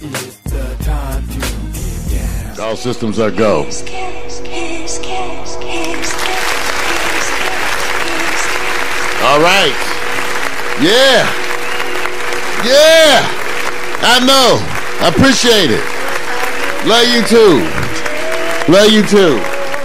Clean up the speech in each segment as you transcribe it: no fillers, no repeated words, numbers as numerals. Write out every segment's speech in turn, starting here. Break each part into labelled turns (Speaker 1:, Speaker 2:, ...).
Speaker 1: It's the time to get down.
Speaker 2: All systems are go. All right. Yeah. Yeah. I know. I appreciate it. Love you too. Love you too.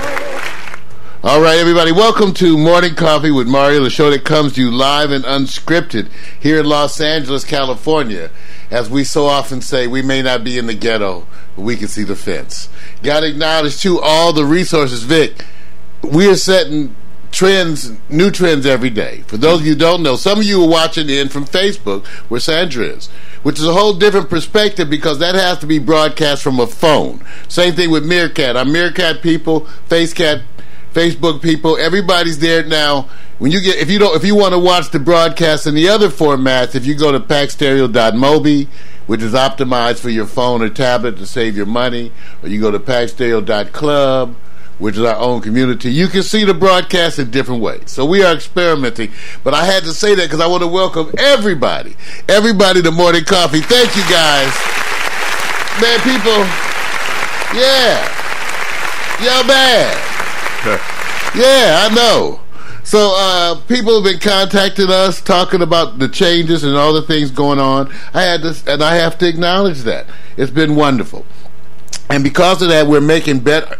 Speaker 2: All right, everybody. Welcome to Morning Coffee with Mario, the show that comes to you live and unscripted here in Los Angeles, California. As we so often say, we may not be in the ghetto, but we can see the fence. Got to acknowledge, too, all the resources. Vic, we are setting trends, new trends every day. For those of you who don't know, some of you are watching in from Facebook, where Sandra is, which is a whole different perspective because that has to be broadcast from a phone. Same thing with Meerkat. Our Meerkat people, FaceCat, Facebook people, everybody's there now. When you get, if you want to watch the broadcast in the other formats, if you go to packstereo.mobi, which is optimized for your phone or tablet to save your money, or you go to packstereo.club, which is our own community, you can see the broadcast in different ways. So we are experimenting, but I had to say that because I want to welcome everybody to Morning Coffee. Thank you, guys. Man, people, yeah, y'all bad. Yeah, I know. So people have been contacting us, talking about the changes and all the things going on. I have to acknowledge that. It's been wonderful. And because of that, we're making better.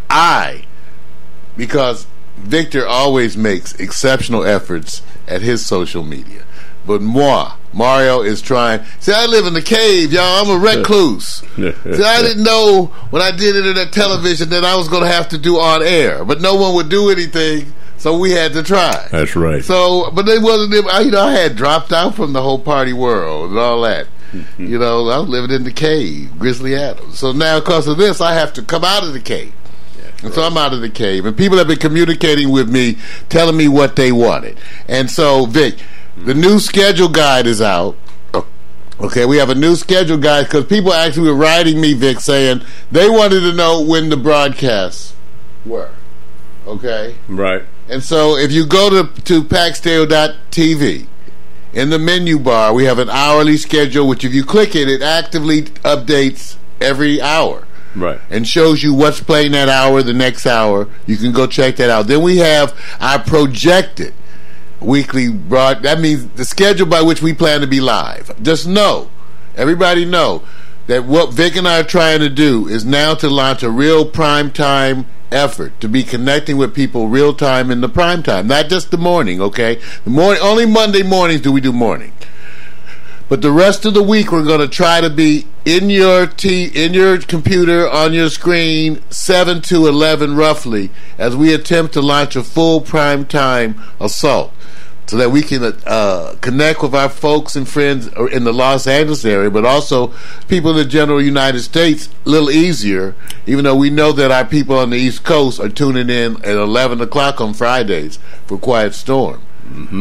Speaker 2: Because Victor always makes exceptional efforts at his social media. But Mario is trying. See, I live in the cave, y'all. I'm a recluse. See, I didn't know when I did internet television that I was going to have to do on air. But no one would do anything, so we had to try.
Speaker 3: That's right.
Speaker 2: So, but it wasn't, I had dropped out from the whole party world and all that. I was living in the cave, Grizzly Adams. So now, because of this, I have to come out of the cave. And so I'm out of the cave. And people have been communicating with me, telling me what they wanted. And so, Vic, the new schedule guide is out. Okay, we have a new schedule guide because people actually were writing me, Vic, saying they wanted to know when the broadcasts were. Okay?
Speaker 3: Right.
Speaker 2: And so if you go to packstereo.tv, in the menu bar, we have an hourly schedule, which if you click it, it actively updates every hour.
Speaker 3: Right.
Speaker 2: And shows you what's playing that hour, the next hour. You can go check that out. Then we have our projected weekly broad. That means the schedule by which we plan to be live. Just know, everybody know, that what Vic and I are trying to do is now to launch a real prime time effort to be connecting with people real time in the prime time, not just the morning. Okay, the morning, only Monday mornings do we do morning. But the rest of the week, we're going to try to be in your computer, on your screen, 7 to 11 roughly, as we attempt to launch a full prime time assault so that we can connect with our folks and friends in the Los Angeles area, but also people in the general United States a little easier, even though we know that our people on the East Coast are tuning in at 11 o'clock on Fridays for Quiet Storm.
Speaker 3: Mm-hmm.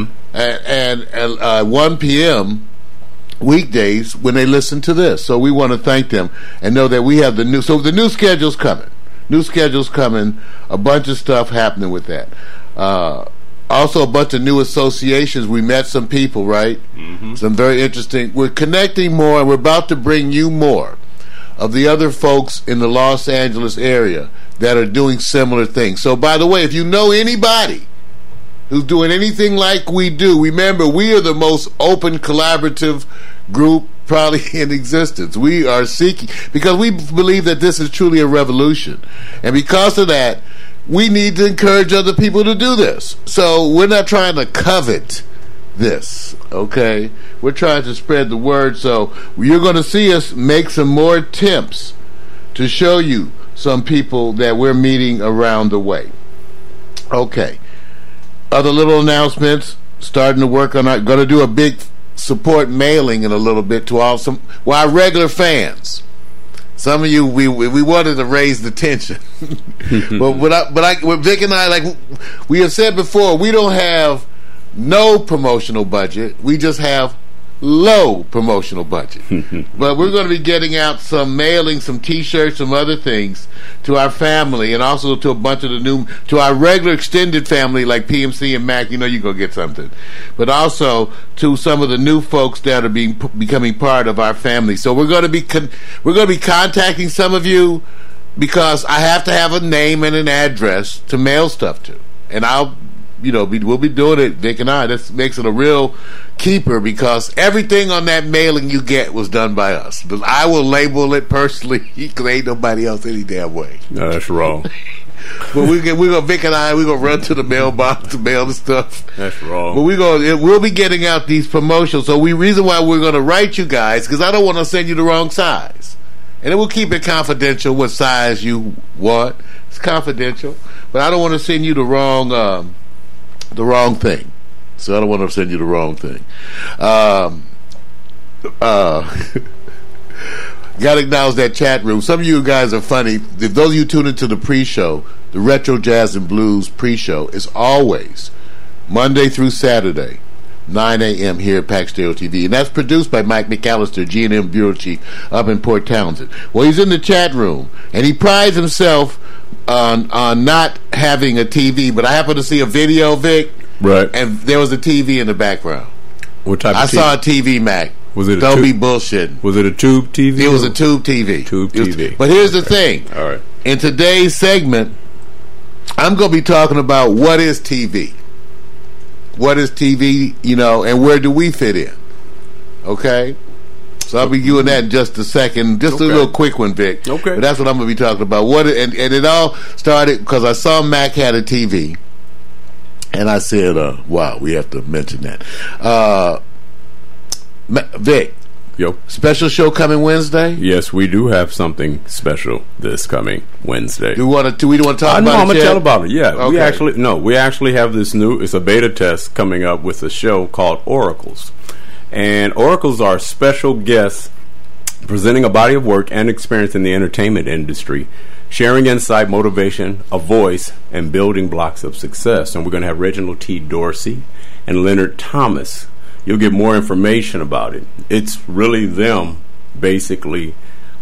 Speaker 2: And 1 p.m., weekdays when they listen to this. So we want to thank them and know that we have the new schedule's coming. New schedule's coming. A bunch of stuff happening with that. Also a bunch of new associations. We met some people, right?
Speaker 3: Mm-hmm.
Speaker 2: Some very interesting. We're connecting more, and we're about to bring you more of the other folks in the Los Angeles area that are doing similar things. So by the way, if you know anybody who's doing anything like we do, remember, we are the most open, collaborative group probably in existence. We are seeking, because we believe that this is truly a revolution. And because of that, we need to encourage other people to do this. So we're not trying to covet this, okay? We're trying to spread the word. So you're going to see us make some more attempts to show you some people that we're meeting around the way. Okay. Other little announcements, starting to work on going to do a big support mailing in a little bit to our regular fans. Some of you, we wanted to raise the tension. but Vic and I, like we have said before, we don't have no promotional budget. We just have low promotional budget. But we're going to be getting out some mailing, some T-shirts, some other things to our family, and also to a bunch of to our regular extended family like PMC and Mac. You know you're going to get something. But also to some of the new folks that are becoming part of our family. So we're going to be contacting some of you because I have to have a name and an address to mail stuff to. And we'll be doing it, Vic and I. That makes it a real keeper because everything on that mailing you get was done by us. But I will label it personally because ain't nobody else any damn way.
Speaker 3: No, that's wrong.
Speaker 2: But Vic and I, we're gonna run to the mailbox to mail the stuff.
Speaker 3: That's wrong.
Speaker 2: But we'll be getting out these promotions. So reason why we're gonna write you guys because I don't want to send you the wrong size, and then we'll keep it confidential what size you want. It's confidential, but I don't want to send you the wrong thing. So I don't want to send you the wrong thing. Got to acknowledge that chat room. Some of you guys are funny. If those of you tune into the pre-show, the Retro Jazz and Blues pre-show is always Monday through Saturday, 9 a.m. here at Pax Stereo TV. And that's produced by Mike McAllister, G&M Bureau Chief up in Port Townsend. Well, he's in the chat room, and he prides himself on not having a TV, but I happened to see a video, Vic,
Speaker 3: right,
Speaker 2: and there was a TV in the background.
Speaker 3: What type of TV?
Speaker 2: I saw a TV, Mac.
Speaker 3: Was it
Speaker 2: Don't be bullshitting.
Speaker 3: Was it a tube TV?
Speaker 2: It was a tube TV.
Speaker 3: Tube TV.
Speaker 2: But here's the thing.
Speaker 3: All right.
Speaker 2: In today's segment, I'm going to be talking about what is TV. What is TV, and where do we fit in? Okay? So I'll be doing that in just a second. Just a little quick one, Vic.
Speaker 3: Okay.
Speaker 2: But that's what I'm going to be talking about. And it all started because I saw Mac had a TV. And I said, wow, we have to mention that. Vic.
Speaker 3: Yo.
Speaker 2: Special show coming Wednesday?
Speaker 3: Yes, we do have something special this coming Wednesday.
Speaker 2: Do we want to talk about it?
Speaker 3: No, I'm going to tell about it. Yeah.
Speaker 2: Okay.
Speaker 3: We actually have this it's a beta test coming up with a show called Oracles. And Oracles are special guests presenting a body of work and experience in the entertainment industry, sharing insight, motivation, a voice, and building blocks of success. And we're going to have Reginald T. Dorsey and Leonard Thomas. You'll get more information about it. It's really them basically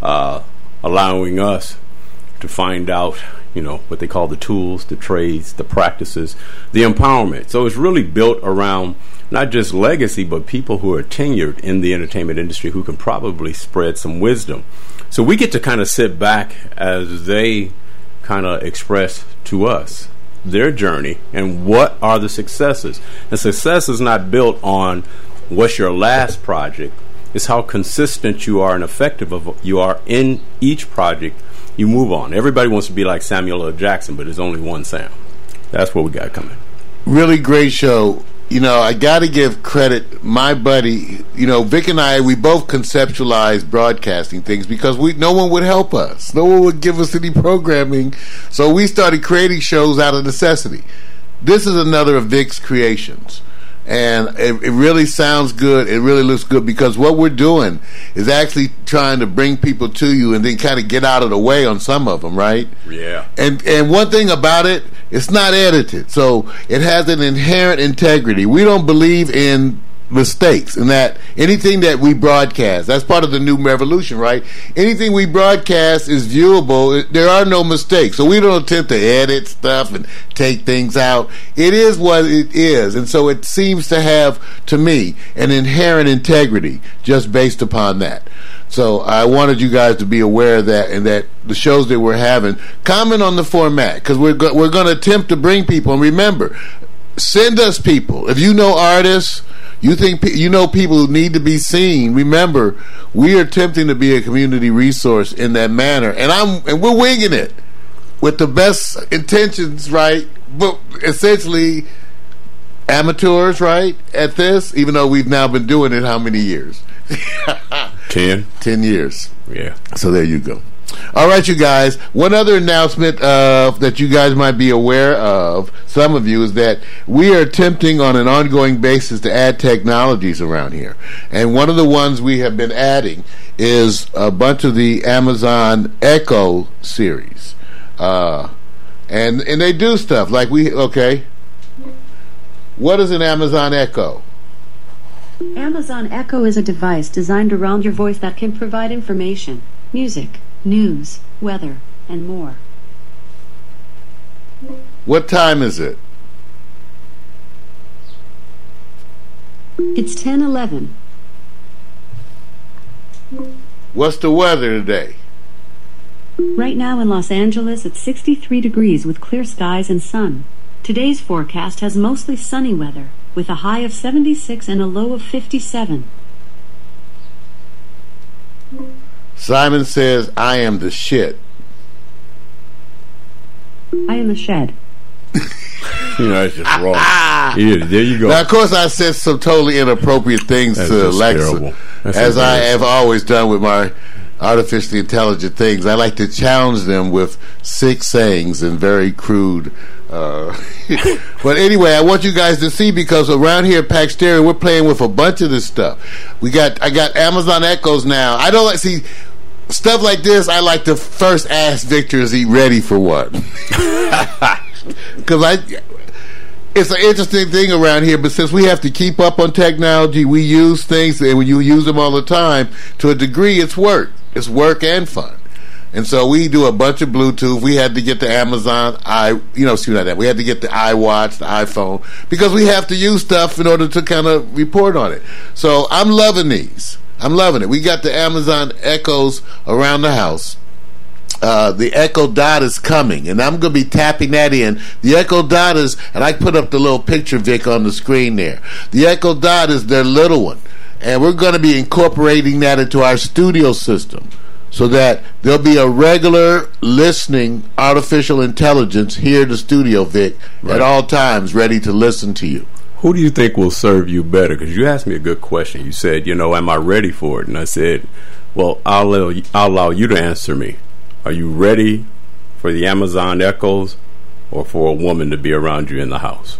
Speaker 3: allowing us to find out, what they call the tools, the trades, the practices, the empowerment. So it's really built around not just legacy, but people who are tenured in the entertainment industry who can probably spread some wisdom. So we get to kind of sit back as they kind of express to us their journey and what are the successes. And success is not built on what's your last project. It's how consistent you are and effective you are in each project you move on. Everybody wants to be like Samuel L. Jackson, but there's only one Sam. That's what we got coming.
Speaker 2: Really great show. I got to give credit, my buddy, Vic and I, we both conceptualized broadcasting things because no one would help us. No one would give us any programming. So we started creating shows out of necessity. This is another of Vic's creations. And it really sounds good. It really looks good because what we're doing is actually trying to bring people to you and then kind of get out of the way on some of them, right?
Speaker 3: Yeah.
Speaker 2: And one thing about it, it's not edited. So it has an inherent integrity. We don't believe in mistakes, and that anything that we broadcast, that's part of the new revolution, right? Anything we broadcast is viewable. There are no mistakes, so we don't attempt to edit stuff and take things out. It is what it is, and so it seems to have, to me, an inherent integrity just based upon that. So I wanted you guys to be aware of that, and that the shows that we're having, comment on the format, because we're going to attempt to bring people. And remember, send us people. If you know artists, you think people who need to be seen, remember, we are attempting to be a community resource in that manner, and we're winging it with the best intentions, right? But essentially amateurs, right, at this, even though we've now been doing it how many years?
Speaker 3: 10
Speaker 2: years.
Speaker 3: Yeah.
Speaker 2: So there you go. All right, you guys. One other announcement that you guys might be aware of, some of you, is that we are attempting on an ongoing basis to add technologies around here. And one of the ones we have been adding is a bunch of the Amazon Echo series. And they do stuff like what is an Amazon Echo?
Speaker 4: Amazon Echo is a device designed around your voice that can provide information, music, news, weather, and more.
Speaker 2: What time is it?
Speaker 4: It's 10:11.
Speaker 2: What's the weather today?
Speaker 4: Right now in Los Angeles, it's 63 degrees with clear skies and sun. Today's forecast has mostly sunny weather, with a high of 76 and a low of 57.
Speaker 2: Simon says, I am the shit.
Speaker 4: I am a shed.
Speaker 3: You know, that's just wrong. Yeah, there you go.
Speaker 2: Now, of course, I said some totally inappropriate things to Alexa, as I have always done with my artificially intelligent things. I like to challenge them with sick sayings and very crude. But anyway, I want you guys to see, because around here at Pack Stereo, we're playing with a bunch of this stuff. I got Amazon Echoes now. I don't see stuff like this. I like to first ask Victor, is he ready for one? Because it's an interesting thing around here, but since we have to keep up on technology, we use things, and when you use them all the time, to a degree, it's work. It's work and fun. And so we do a bunch of Bluetooth. We had to get the Amazon we had to get the iWatch, the iPhone, because we have to use stuff in order to kind of report on it. So I'm loving these. I'm loving it. We got the Amazon Echoes around the house. The Echo Dot is coming, and I'm going to be tapping that in. The Echo Dot is, and I put up the little picture, Vic, on the screen there. The Echo Dot is their little one, and we're going to be incorporating that into our studio system so that there'll be a regular listening artificial intelligence here in the studio, Vic, right, at all times, ready to listen to you.
Speaker 3: Who do you think will serve you better? Because you asked me a good question. You said, am I ready for it? And I said, well, I'll allow you to answer me. Are you ready for the Amazon Echoes or for a woman to be around you in the house?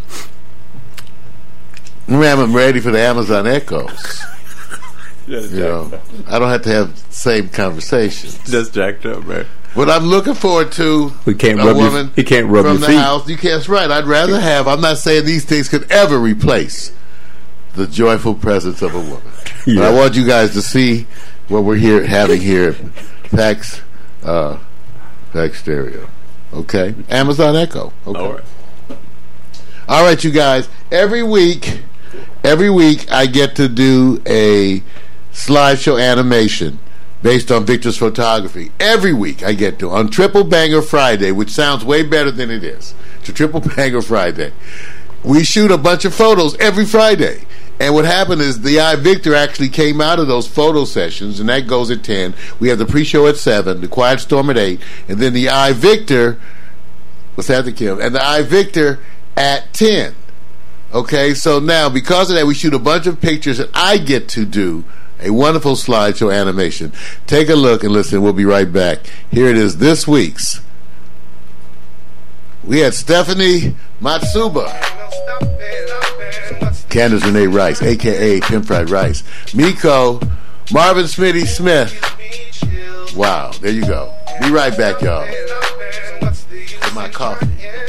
Speaker 2: I'm ready for the Amazon Echoes. I don't have to have the same conversations.
Speaker 3: Just jacked up, man.
Speaker 2: But I'm looking forward to
Speaker 3: he can't
Speaker 2: a
Speaker 3: rub
Speaker 2: woman
Speaker 3: he can't rub
Speaker 2: from
Speaker 3: your
Speaker 2: the
Speaker 3: feet.
Speaker 2: house. You can't. That's right. I'd rather have. I'm not saying these things could ever replace the joyful presence of a woman. Yeah. But I want you guys to see what we're having here at Pack Stereo. Okay? Amazon Echo. Okay. All right, you guys. Every week I get to do a slideshow animation based on Victor's photography. Every week I get to. On Triple Banger Friday, which sounds way better than it is. It's a Triple Banger Friday. We shoot a bunch of photos every Friday. And what happened is the iVictor actually came out of those photo sessions, and that goes at 10. We have the pre-show at 7, the Quiet Storm at 8, and then the iVictor, what's that, Kim? And the iVictor at 10. Okay, so now because of that, we shoot a bunch of pictures, and I get to do a wonderful slideshow animation. Take a look and listen. We'll be right back. Here it is, this week's. We had Stephanie Matsuba, Candace Renee Rice, a.k.a. Pimp Fried Rice, Miko, Marvin Smitty Smith. Wow, there you go. Be right back, y'all. Get my coffee.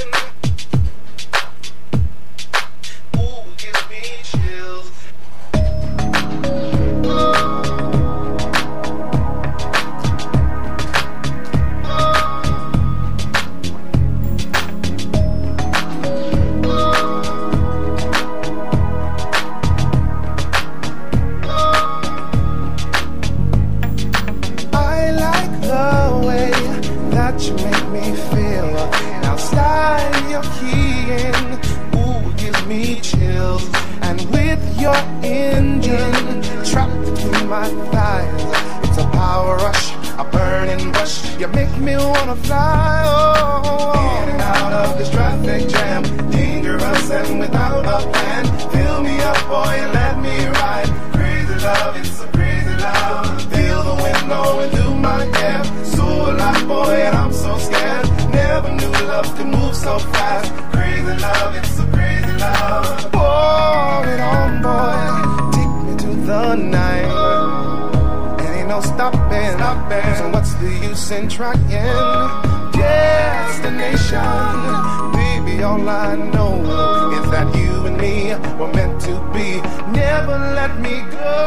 Speaker 1: You make me feel. Now slide your key in. Ooh, give me chills. And with your engine trapped between my thighs, it's a power rush, a burning rush. You make me wanna fly. Oh, in and out of this traffic jam, dangerous and without a plan. Fill me up, boy, and let me ride. Crazy love, it's a crazy love. Feel the wind blowing through my hair. So alive, boy, and I'm so scared. Never knew love could move so fast. Crazy love, it's a crazy love. Pour it on, boy. Take me to the night. And ain't no stopping. So what's the use in trying? Destination, baby, baby, all I know is that you and me were meant to be. Never let me go.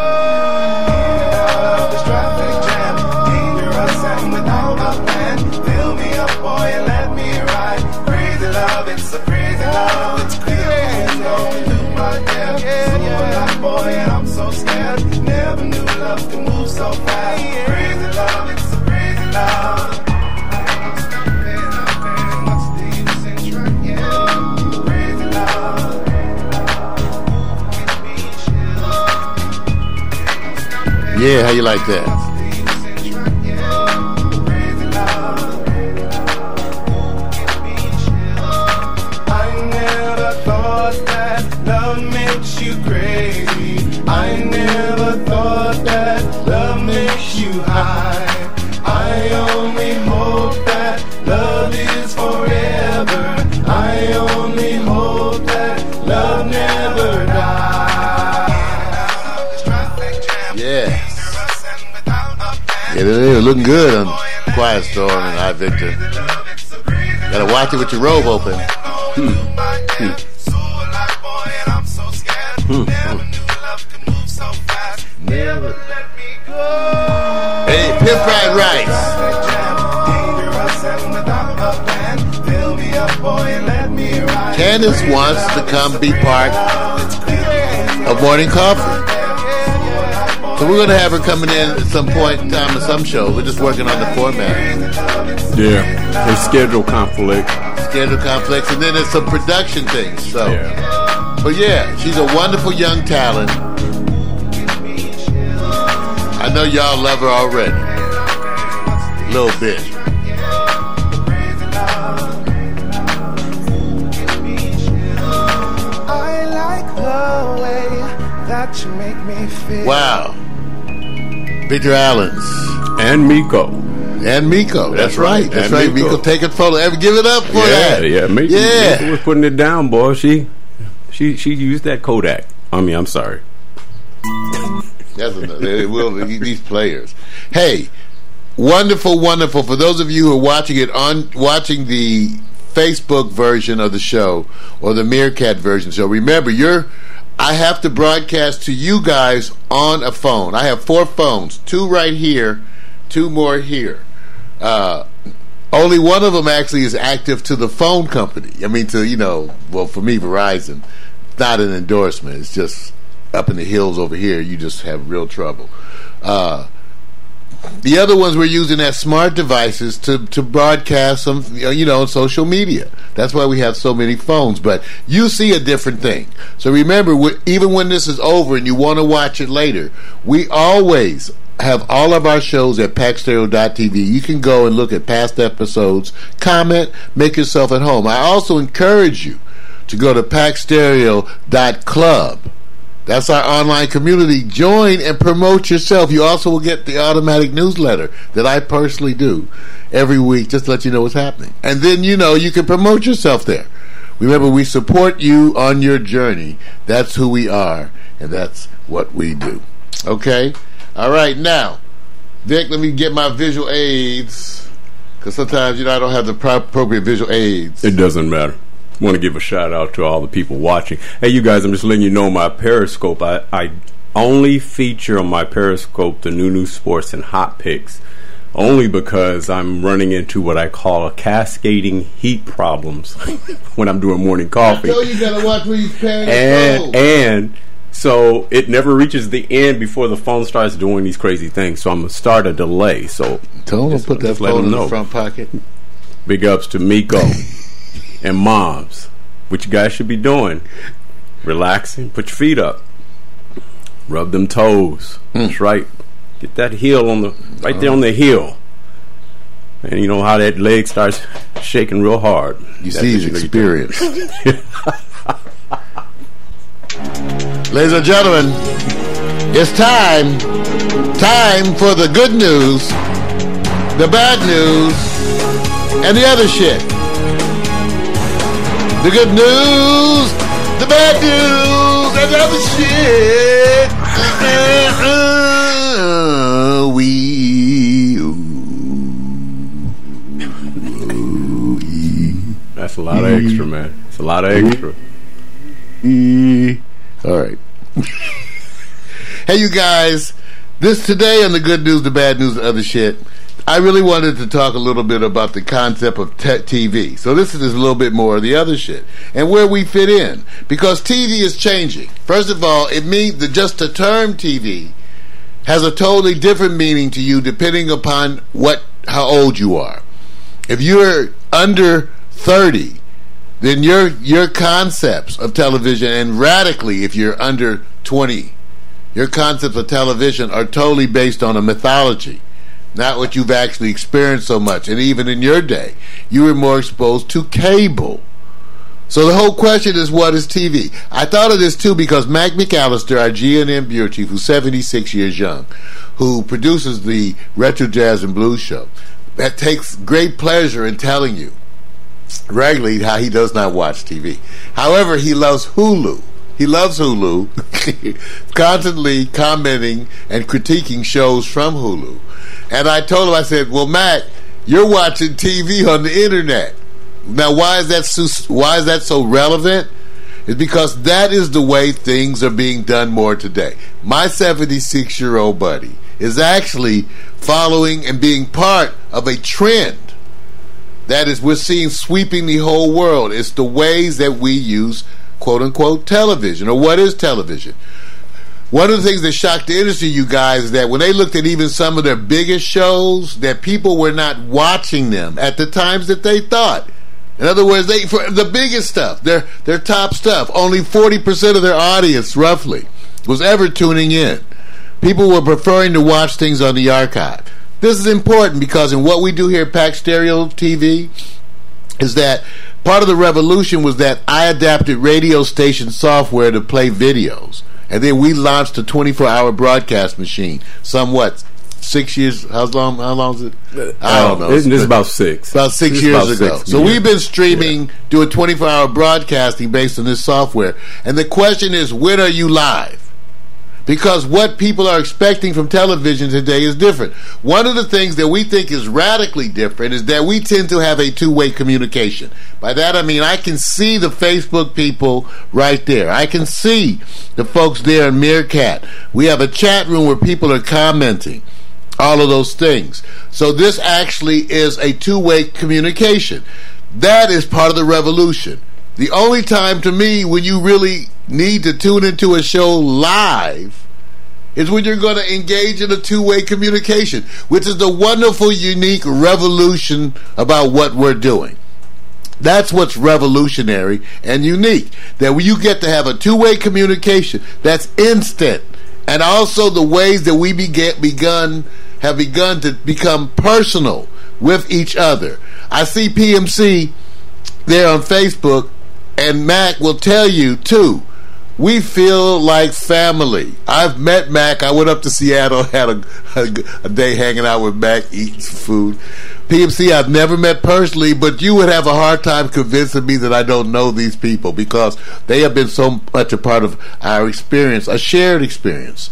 Speaker 1: This traffic jam, dangerous and without a plan. Fill me up, boy, and let me ride. Crazy love, it's a crazy love. It's crazy, going through my head. So alive, boy, and I'm so scared. Never knew love could move so fast. Crazy love, it's a crazy love.
Speaker 2: Yeah, how you like that?
Speaker 1: I never thought that love makes you crazy. I never thought that love makes you high. I only hope that love is forever. I only hope that love never dies.
Speaker 2: Yeah. Yeah, they're looking good on Quiet Storm and I Victor. Gotta watch it with your robe open. Hey, Pimp Fried Rice. Candace wants to come be part of Morning Coffee. So we're going to have her coming in at some point in time of some show. We're just working on the format.
Speaker 3: Yeah, there's schedule conflicts,
Speaker 2: and then there's some production things. So, yeah. But yeah, she's a wonderful young talent. I know y'all love her already. A little bit.
Speaker 1: I like the way that you make me feel.
Speaker 2: Wow. Victor Allens.
Speaker 3: and Miko.
Speaker 2: That's right. That's right. Miko taking photos. Ever give it up for that?
Speaker 3: Miko was putting it down, boy. She used that Kodak. I'm sorry.
Speaker 2: That's it will be these players. Hey, wonderful. For those of you who are watching the Facebook version of the show or the Meerkat version. So remember, I have to broadcast to you guys on a phone. I have 4 phones, 2 right here, 2 more here. Only one of them actually is active to the phone company. I mean, for me, Verizon. It's not an endorsement. It's just up in the hills over here, you just have real trouble. The other ones we're using as smart devices to broadcast some, on social media. That's why we have so many phones. But you see a different thing. So remember, even when this is over and you want to watch it later, we always have all of our shows at packstereo.tv. You can go and look at past episodes, comment, make yourself at home. I also encourage you to go to packstereo.club. That's our online community. Join and promote yourself. You also will get the automatic newsletter that I personally do every week just to let you know what's happening. And then, you can promote yourself there. Remember, we support you on your journey. That's who we are, and that's what we do. Okay? All right, now, Vic, let me get my visual aids, because sometimes, I don't have the appropriate visual aids.
Speaker 3: It doesn't matter. I want to give a shout out to all the people watching. Hey, you guys, I'm just letting you know my Periscope. I only feature on my Periscope the new sports and hot picks, only because I'm running into what I call a cascading heat problems when I'm doing morning coffee.
Speaker 2: I told you gotta watch where you're carrying
Speaker 3: and so it never reaches the end before the phone starts doing these crazy things. So I'm gonna start a delay. So
Speaker 2: tell them to put that phone in the front pocket.
Speaker 3: Big ups to Miko. And moms, what you guys should be doing, relaxing, put your feet up, rub them toes. That's right. Get that heel right there on the heel. And you know how that leg starts shaking real hard.
Speaker 2: You see his experience. Ladies and gentlemen, it's time for the good news, the bad news, and the other shit. The good news, the bad news, and the other shit.
Speaker 3: That's a lot of extra, man. It's a lot of extra.
Speaker 2: All right. Hey, you guys. This today on the good news, the bad news, the other shit, I really wanted to talk a little bit about the concept of TV. So this is a little bit more of the other shit and where we fit in, because TV is changing. First of all, it means that just the term TV has a totally different meaning to you depending upon how old you are. If you're under 30, then your concepts of television, and radically if you're under 20, your concepts of television are totally based on a mythology, not what you've actually experienced so much. And even in your day, you were more exposed to cable. So the whole question is, what is TV? I thought of this too because Mac McAllister, our GNM bureau chief, who's 76 years young, who produces the Retro Jazz and Blues show, that takes great pleasure in telling you regularly how he does not watch TV. However, he loves Hulu. He loves Hulu, constantly commenting and critiquing shows from Hulu. And I told him, I said, well, Mac, you're watching TV on the internet. Now, why is that so relevant? It's because that is the way things are being done more today. My 76-year-old buddy is actually following and being part of a trend that is we're seeing sweeping the whole world. It's the ways that we use quote-unquote television, or what is television. One of the things that shocked the industry, you guys, is that when they looked at even some of their biggest shows, that people were not watching them at the times that they thought. In other words, for the biggest stuff, their top stuff, only 40% of their audience, roughly, was ever tuning in. People were preferring to watch things on the archive. This is important because in what we do here at Pack Stereo TV is that part of the revolution was that I adapted radio station software to play videos. And then we launched a 24-hour broadcast machine. Somewhat 6 years. How long is it? I don't know.
Speaker 3: It's about 6.
Speaker 2: About 6 years ago. So we've been streaming, doing 24-hour broadcasting based on this software. And the question is, when are you live? Because what people are expecting from television today is different. One of the things that we think is radically different is that we tend to have a two-way communication. By that I mean I can see the Facebook people right there. I can see the folks there in Meerkat. We have a chat room where people are commenting. All of those things. So this actually is a two-way communication. That is part of the revolution. The only time to me when you really need to tune into a show live is when you're going to engage in a two-way communication, which is the wonderful, unique revolution about what we're doing. That's what's revolutionary and unique, that when you get to have a two-way communication that's instant, and also the ways that we have begun to become personal with each other. I see PMC there on Facebook, and Mac will tell you too, we feel like family. I've met Mac. I went up to Seattle, had a day hanging out with Mac, eating some food. PMC I've never met personally, but you would have a hard time convincing me that I don't know these people because they have been so much a part of our experience, a shared experience.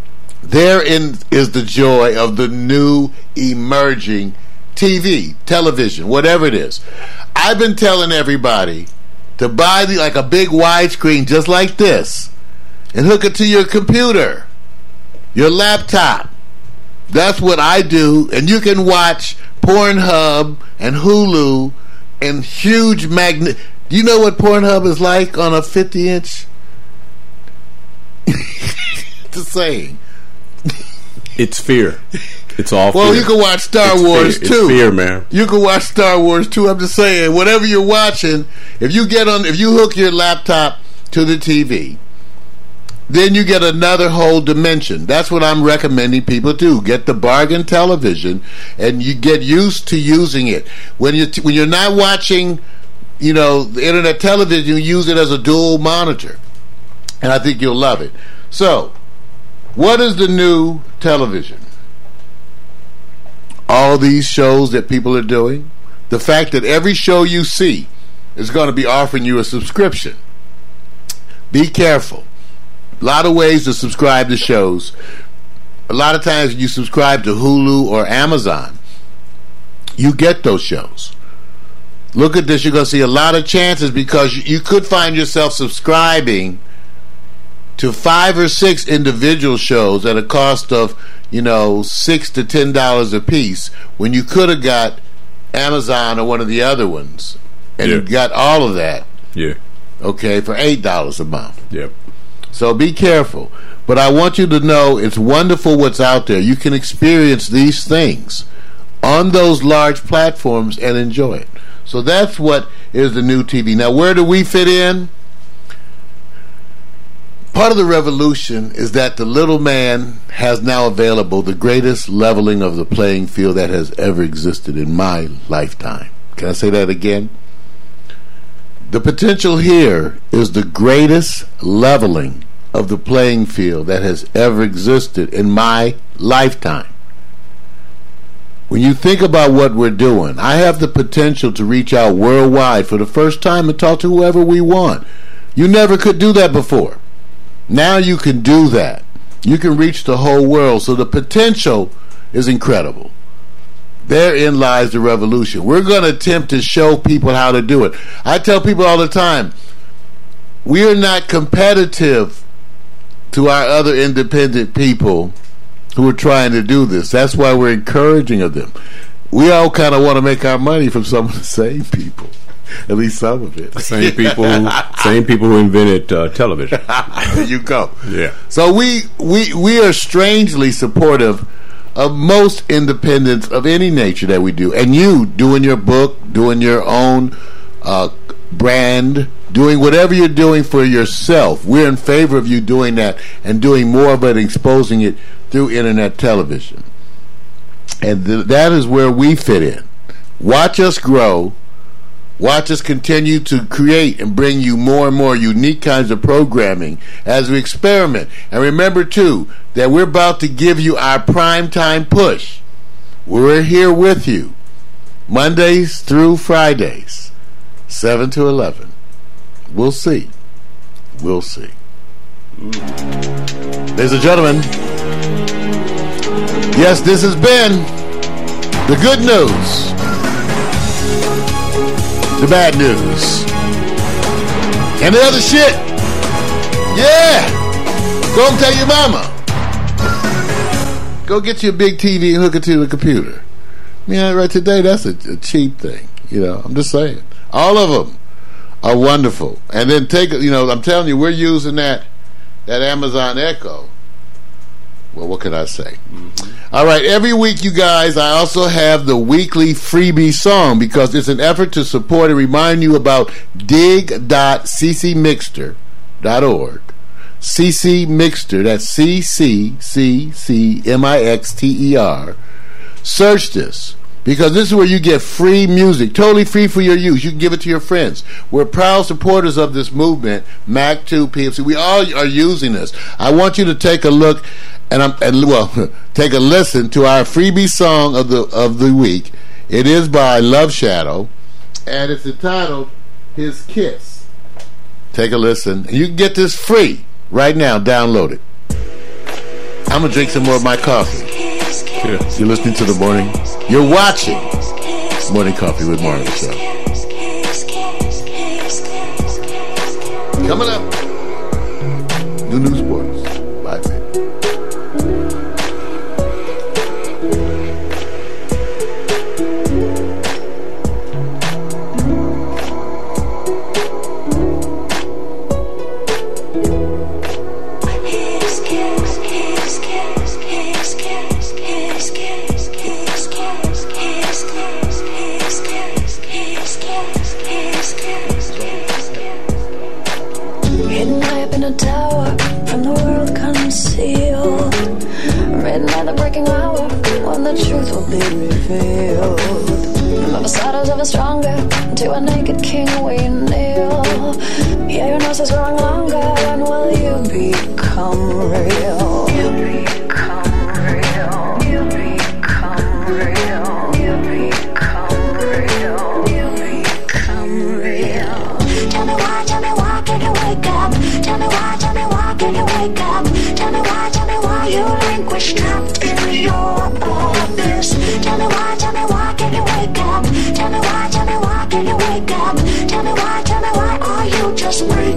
Speaker 2: Therein is the joy of the new emerging TV, television, whatever it is. I've been telling everybody to buy like a big widescreen just like this and hook it to your computer, your laptop. That's what I do, and you can watch Pornhub and Hulu and huge Do you know what Pornhub is like on a 50-inch? Just saying.
Speaker 3: It's fear. It's all fear.
Speaker 2: Well, you can watch Star Wars too.
Speaker 3: It's fear, man.
Speaker 2: You can watch Star Wars too. I'm just saying, whatever you're watching, if you hook your laptop to the TV, then you get another whole dimension. That's what I'm recommending people do. Get the bargain television, and you get used to using it. When you're not watching, the internet television, you use it as a dual monitor, and I think you'll love it. So, what is the new television? All these shows that people are doing, the fact that every show you see is going to be offering you a subscription. Be careful. A lot of ways to subscribe to shows. A lot of times when you subscribe to Hulu or Amazon, you get those shows. look at this. You're going to see a lot of chances because you could find yourself subscribing to 5 or 6 individual shows at a cost of, $6 to $10 a piece, when you could have got Amazon or one of the other ones, and you got all of that.
Speaker 3: Yeah.
Speaker 2: Okay, for $8 a month.
Speaker 3: Yep.
Speaker 2: So be careful. But I want you to know it's wonderful what's out there. You can experience these things on those large platforms and enjoy it. So that's what is the new TV. Now, where do we fit in? Part of the revolution is that the little man has now available the greatest leveling of the playing field that has ever existed in my lifetime. Can I say that again? The potential here is the greatest leveling of the playing field that has ever existed in my lifetime. When you think about what we're doing, I have the potential to reach out worldwide for the first time and talk to whoever we want. You never could do that before. Now you can do that. You can reach the whole world. So the potential is incredible. Therein lies the revolution. We're going to attempt to show people how to do it. I tell people all the time, we are not competitive to our other independent people who are trying to do this. That's why we're encouraging of them. We all kind of want to make our money from some of the same people. At least some of it.
Speaker 3: Same people who invented television.
Speaker 2: There you go.
Speaker 3: Yeah.
Speaker 2: So we are strangely supportive of most independents of any nature that we do. And you doing your book, doing your own brand, doing whatever you're doing for yourself. We're in favor of you doing that and doing more of it, exposing it through internet television. And that is where we fit in. Watch us grow. Watch us continue to create and bring you more and more unique kinds of programming as we experiment. And remember, too, that we're about to give you our primetime push. We're here with you Mondays through Fridays, 7 to 11. We'll see. We'll see. Ladies and gentlemen, yes, this has been the good news. The bad news. And the other shit. Yeah. Go and tell your mama. Go get you a big TV and hook it to the computer. Yeah, right today, that's a cheap thing. I'm just saying. All of them are wonderful. And then I'm telling you, we're using that Amazon Echo. Well, what can I say? Mm-hmm. All right, every week, you guys, I also have the weekly freebie song because it's an effort to support and remind you about dig.ccmixter.org. CC Mixter, that's CCCCMIXTER. Search this because this is where you get free music, totally free for your use. You can give it to your friends. We're proud supporters of this movement, MAC2, PFC. We all are using this. I want you to take a look take a listen to our freebie song of the week. It is by Love Shadow, and it's entitled "His Kiss." Take a listen, and you can get this free right now. Download it. I'm gonna drink some more of my coffee.
Speaker 3: Cheers.
Speaker 2: You're listening to the morning. You're watching Morning Coffee with Marvin Show. Coming up, new news sports. Bye, baby.
Speaker 5: To a naked king we kneel. Yeah, your nose is growing longer, and will you become real? You become real. You become real. You become real. You become real. Tell me why can you wake up? Tell me why can you wake up? Tell me why you languish trapped in your abyss. Tell me why can you wake up? Tell me why can you wake up?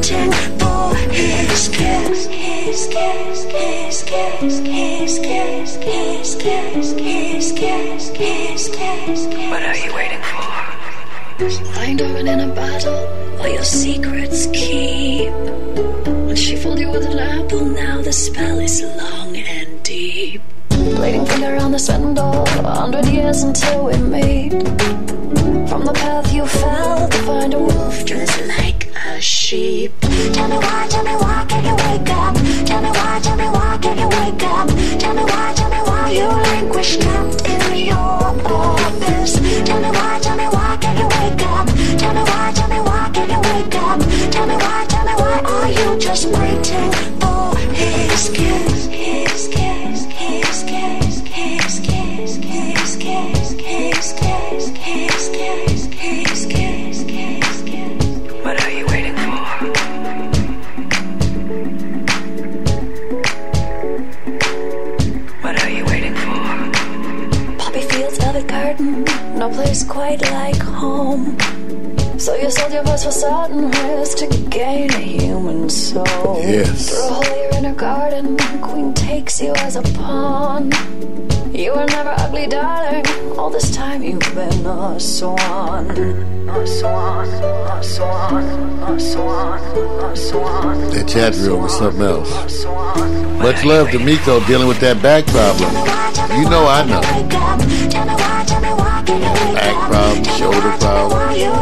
Speaker 5: waiting for his kiss. His kiss, his kiss, his kiss, his kiss, his kiss, his kiss. What are you waiting for? Lying dormant in a bottle, all your secrets keep. When she fooled you with an apple, now the spell is long and deep. Bleeding finger on the spindle, 100 years until we meet. From the path you fell to find a wolf dressed like a sheep. Tell me why can't you wake up? Tell me why can't you wake up? Tell me why you languish trapped in your office. Tell me why can't you wake up? Tell me why can't you wake up? Tell me why are you just waiting for his kiss? His kiss, his kiss, his kiss, his kiss, his kiss, his kiss, his kiss, his kiss. What are you waiting for? What are you waiting for? Poppy fields, velvet curtain, no place quite like home. So you sold your voice for certain risk to gain a human soul.
Speaker 2: Yes.
Speaker 5: Through a hole you're in her garden, queen takes you as a pawn. You were never ugly, darling. All this time you've been a swan. A swan, a swan, a swan, a swan.
Speaker 2: That chat room was something else.
Speaker 5: A swan.
Speaker 2: Much love to Miko dealing with that back problem. You know I know. Back problem, shoulder problem.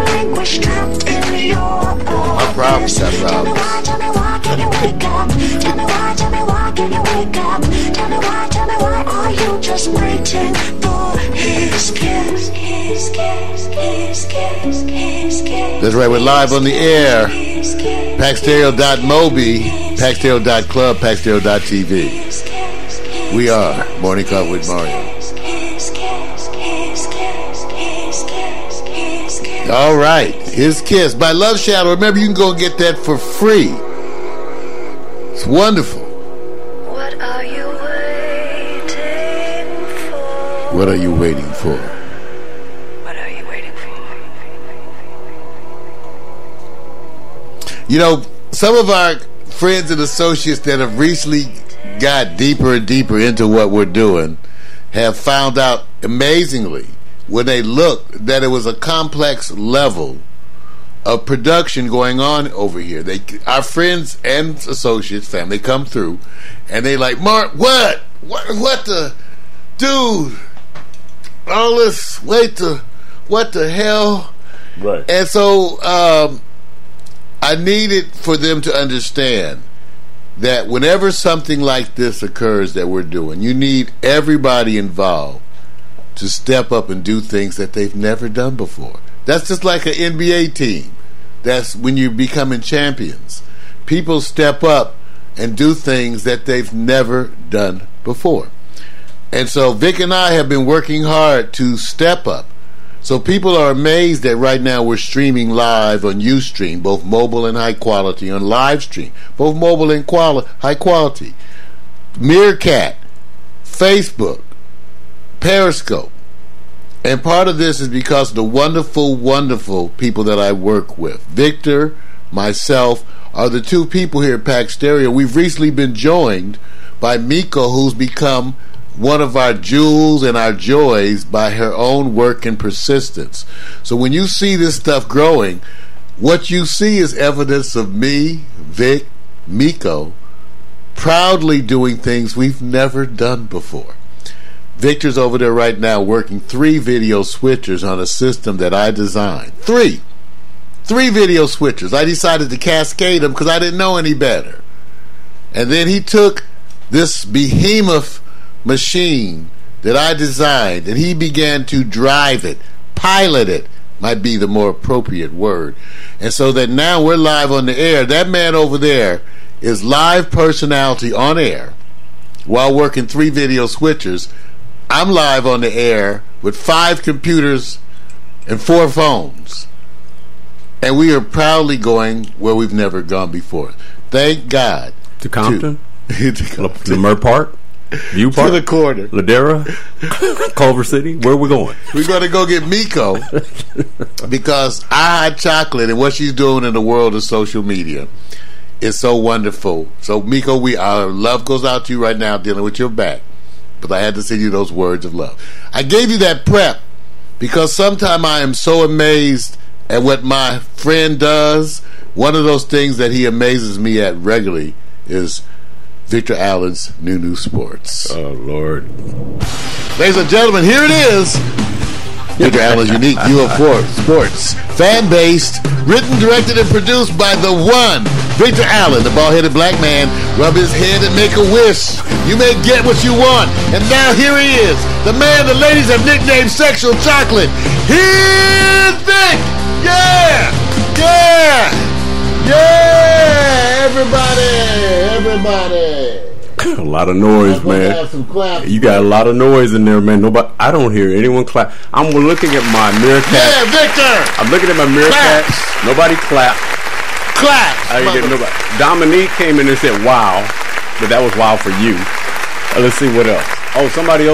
Speaker 2: My problems have problems.
Speaker 5: Tell me why can you wake up? Tell me why can you wake up? Tell me why are you just waiting for his kiss? His kiss, his kiss, his kiss.
Speaker 2: That's right, we're live on the air. Packstereo.mobi, Packstereo.club, Packstereo.tv. We are Morning Coffee with Mario. All right, his kiss by Love Shadow. Remember, you can go get that for free. It's wonderful.
Speaker 5: What are you waiting for?
Speaker 2: What are you waiting for?
Speaker 5: What are you waiting for?
Speaker 2: You know, some of our friends and associates that have recently got deeper and deeper into what we're doing have found out amazingly when they looked that it was a complex level of production going on over here. Our friends and associates, family, come through and they like, Mark, what the, dude, all this, what the hell?
Speaker 3: Right.
Speaker 2: And so I needed for them to understand that whenever something like this occurs that we're doing, you need everybody involved to step up and do things that they've never done before. That's just like an NBA team. That's when you're becoming champions. People step up and do things that they've never done before. And so Vic and I have been working hard to step up. So people are amazed that right now we're streaming live on Ustream, both mobile and high quality, on live stream, both mobile and high quality. Meerkat, Facebook, Periscope. And part of this is because of the wonderful, wonderful people that I work with. Victor, myself, are the two people here at Pack Stereo. We've recently been joined by Miko, who's become one of our jewels and our joys by her own work and persistence. So when you see this stuff growing, what you see is evidence of me, Vic, Miko, proudly doing things we've never done before. Victor's over there right now working 3 video switchers on a system that I designed. 3 video switchers. I decided to cascade them because I didn't know any better. And then he took this behemoth machine that I designed and he began to drive it, pilot it, might be the more appropriate word. And so that now we're live on the air. That man over there is live personality on air while working 3 video switchers. I'm live on the air with 5 computers and 4 phones. And we are proudly going where we've never gone before. Thank God.
Speaker 3: To Compton?
Speaker 2: To Compton.
Speaker 3: Lamar Park? View Park?
Speaker 2: To the corner.
Speaker 3: Ladera? Culver City? Where we going?
Speaker 2: We're going to go get Miko because I Hot Chocolate and what she's doing in the world of social media is so wonderful. So, Miko, our love goes out to you right now dealing with your back. But I had to send you those words of love. I gave you that prep because sometimes I am so amazed at what my friend does. One of those things that he amazes me at regularly is Victor Allen's New Sports.
Speaker 3: Oh, Lord.
Speaker 2: Ladies and gentlemen, here it is. Victor Allen's unique UFO Sports. Fan-based, written, directed, and produced by the one, Victor Allen, the bald-headed black man. Rub his head and make a wish. You may get what you want. And now here he is, the man the ladies have nicknamed Sexual Chocolate. Here's Vic! Yeah! Yeah! Yeah! Everybody!
Speaker 3: A lot of noise, man. You got a lot of noise in there, man. I don't hear anyone clap. I'm looking at my Meerkat.
Speaker 2: Yeah, Victor!
Speaker 3: I'm looking at my Meerkat. Nobody clap.
Speaker 2: Clap!
Speaker 3: I didn't get nobody. Dominique came in and said, wow. But that was wow for you. Let's see what else. Oh, somebody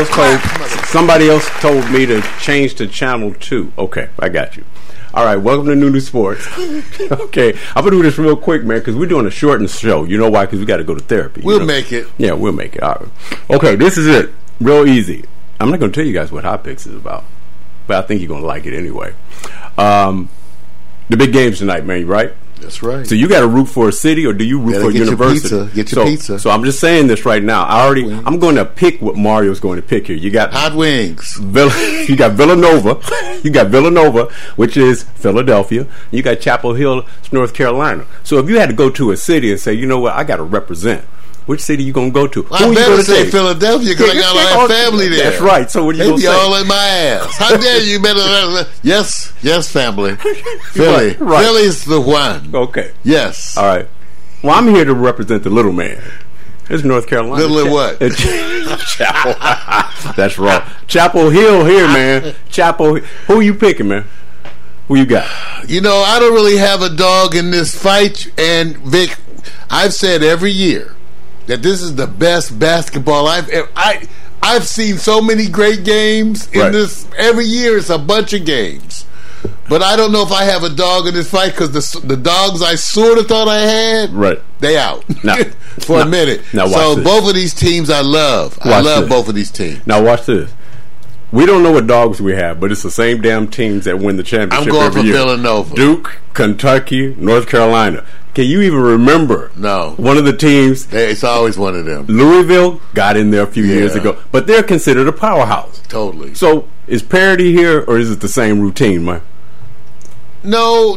Speaker 3: else told me to change to channel 2. Okay, I got you. All right, welcome to New Sports. Okay, I'm going to do this real quick, man, because we're doing a shortened show. You know why? Because we got to go to therapy.
Speaker 2: We'll make it.
Speaker 3: Yeah, we'll make it. All right. Okay, this is it. Real easy. I'm not going to tell you guys what Hot Picks is about, but I think you're going to like it anyway. The big games tonight, man, right?
Speaker 2: That's right.
Speaker 3: So you got to root for a city, or do you root for a university?
Speaker 2: Get your pizza.
Speaker 3: So I'm just saying this right now. I'm going to pick what Mario's going to pick here. You got
Speaker 2: hot wings.
Speaker 3: You got Villanova. You got Villanova, which is Philadelphia. You got Chapel Hill, North Carolina. So if you had to go to a city and say, you know what, I got to represent. Which city you gonna go to?
Speaker 2: Well, I better say Philadelphia because I got a lot of family there.
Speaker 3: That's right. So what are you gonna say?
Speaker 2: They be all in my ass. How dare you? Yes, family. Philly.
Speaker 3: Right.
Speaker 2: Philly's the one.
Speaker 3: Okay.
Speaker 2: Yes.
Speaker 3: All right. Well, I'm here to represent the little man. It's North Carolina.
Speaker 2: Little what?
Speaker 3: Chapel. That's wrong. Chapel Hill here, man. Chapel. Who you picking, man? Who you got?
Speaker 2: You know, I don't really have a dog in this fight. And Vic, I've said every year that this is the best basketball I've seen. So many great games in this. Every year it's a bunch of games, but I don't know if I have a dog in this fight because the dogs I sort of thought I had, they out for a minute.
Speaker 3: Now watch
Speaker 2: so
Speaker 3: this.
Speaker 2: Both of these teams I love. I love both of these teams.
Speaker 3: Now watch this. We don't know what dogs we have, but it's the same damn teams that win the championship.
Speaker 2: I'm going
Speaker 3: every
Speaker 2: for
Speaker 3: year.
Speaker 2: Villanova.
Speaker 3: Duke, Kentucky, North Carolina. Can you even remember?
Speaker 2: No.
Speaker 3: One of the teams.
Speaker 2: It's always one of them.
Speaker 3: Louisville got in there a few years ago, but they're considered a powerhouse.
Speaker 2: Totally.
Speaker 3: So is parity here, or is it the same routine, man?
Speaker 2: No,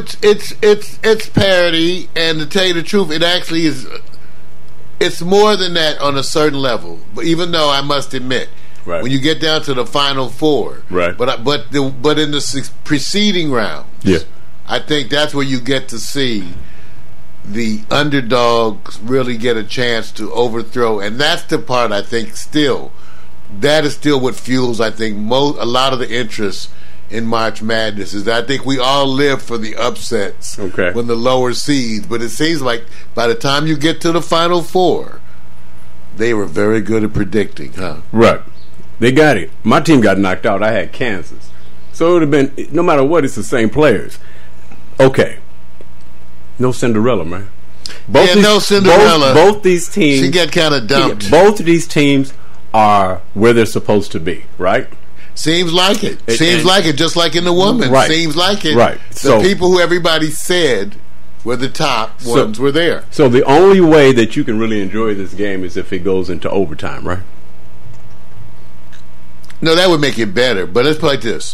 Speaker 2: it's parity, and to tell you the truth, it actually is. It's more than that on a certain level. But even though I must admit, when you get down to the Final Four, but in the preceding rounds, I think that's where you get to see the underdogs really get a chance to overthrow, and that's the part I think that is still what fuels I think a lot of the interest in March Madness is that I think we all live for the upsets when the lower seeds, but it seems like by the time you get to the Final Four, they were very good at predicting, huh?
Speaker 3: Right. They got it. My team got knocked out. I had Kansas. So it would have been, no matter what, it's the same players. Okay. No Cinderella, man.
Speaker 2: No Cinderella.
Speaker 3: Both these teams.
Speaker 2: She got kind of dumped.
Speaker 3: Both of these teams are where they're supposed to be, right?
Speaker 2: Seems like it. Seems like it, just like in the woman.
Speaker 3: Right.
Speaker 2: Seems like it.
Speaker 3: Right.
Speaker 2: The people who everybody said were the top ones were there.
Speaker 3: So the only way that you can really enjoy this game is if it goes into overtime, right?
Speaker 2: No, that would make it better. But let's play this.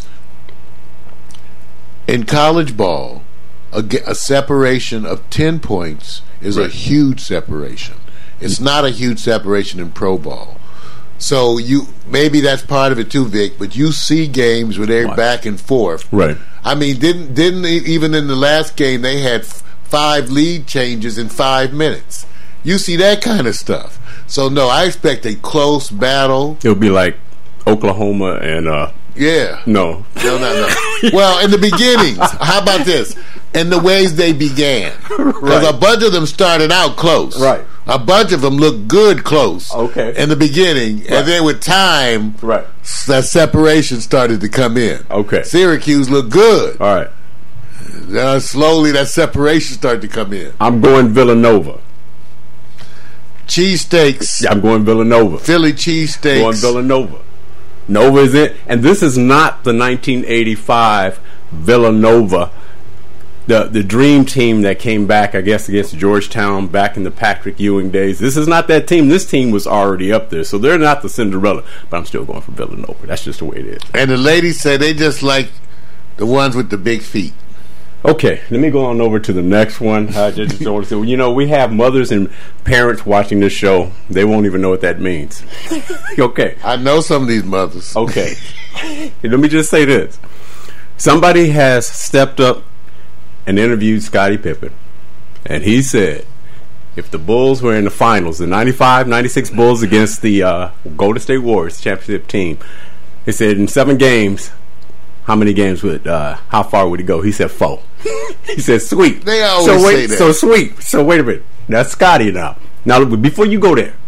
Speaker 2: In college ball, a separation of 10 points is a huge separation. It's not a huge separation in pro ball. So maybe that's part of it too, Vic. But you see games where they're back and forth. Right. I mean, didn't even in the last game they had 5 lead changes in 5 minutes. You see that kind of stuff. So no, I expect a close battle.
Speaker 3: It'll be like Oklahoma and
Speaker 2: Yeah.
Speaker 3: No.
Speaker 2: No. Well, in the beginnings, how about this? In the ways they began. Because
Speaker 3: Right.
Speaker 2: a bunch of them started out close.
Speaker 3: Right.
Speaker 2: A bunch of them looked good close.
Speaker 3: Okay.
Speaker 2: In the beginning.
Speaker 3: Right.
Speaker 2: And then with time,
Speaker 3: Right.
Speaker 2: that separation started to come in.
Speaker 3: Okay.
Speaker 2: Syracuse looked good.
Speaker 3: All right.
Speaker 2: Slowly, that separation started to come in.
Speaker 3: I'm going Villanova.
Speaker 2: Cheesesteaks.
Speaker 3: Yeah, I'm going Villanova.
Speaker 2: Philly cheesesteaks.
Speaker 3: Going Villanova. Nova is it, and this is not the 1985 Villanova, the dream team that came back, I guess, against Georgetown back in the Patrick Ewing days. This is not that team. This team was already up there, so they're not the Cinderella. But I'm still going for Villanova. That's just the way it is.
Speaker 2: And the ladies say they just like the ones with the big feet.
Speaker 3: Okay, let me go on over to the next one. I just don't want to say, we have mothers and parents watching this show. They won't even know what that means. Okay.
Speaker 2: I know some of these mothers.
Speaker 3: Okay. Let me just say this. Somebody has stepped up and interviewed Scottie Pippen, and he said if the Bulls were in the finals, the 95-96 Bulls against the Golden State Warriors championship team, he said in 7 games, how many games how far would he go? He said 4. He said sweep.
Speaker 2: They always say that.
Speaker 3: So sweep. So wait a minute. That's Scottie now. Now, before you go there,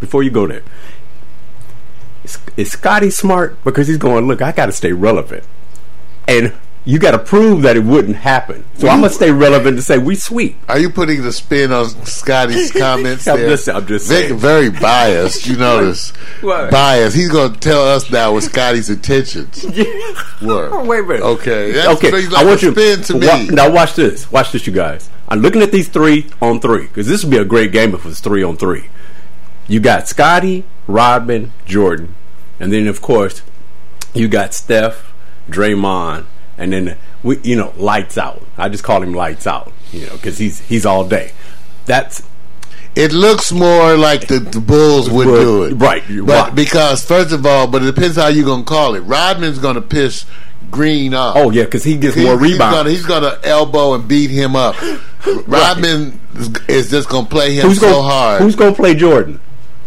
Speaker 3: is Scottie smart? Because he's going, look, I got to stay relevant. And you got to prove that it wouldn't happen. So I'm going to stay relevant to say we sweep.
Speaker 2: Are you putting the spin on Scotty's comments there?
Speaker 3: I'm just saying.
Speaker 2: Very biased. You notice.
Speaker 3: What?
Speaker 2: Biased. He's going to tell us now what Scotty's intentions were.
Speaker 3: Oh, wait a minute.
Speaker 2: Okay. That's
Speaker 3: Okay.
Speaker 2: like
Speaker 3: I want
Speaker 2: a
Speaker 3: you
Speaker 2: spin to me.
Speaker 3: Now watch this. Watch this, you guys. I'm looking at these 3-on-3 because this would be a great game if it was 3-on-3. You got Scottie, Rodman, Jordan, and then of course you got Steph, Draymond, and then lights out. I just call him lights out, because he's all day.
Speaker 2: It looks more like the Bulls would do it,
Speaker 3: right?
Speaker 2: But because first of all, but it depends how you're gonna call it. Rodman's gonna piss Green off.
Speaker 3: Oh yeah, because he gets more rebounds.
Speaker 2: He's gonna elbow and beat him up. Rodman is just gonna play him hard.
Speaker 3: Who's gonna play Jordan?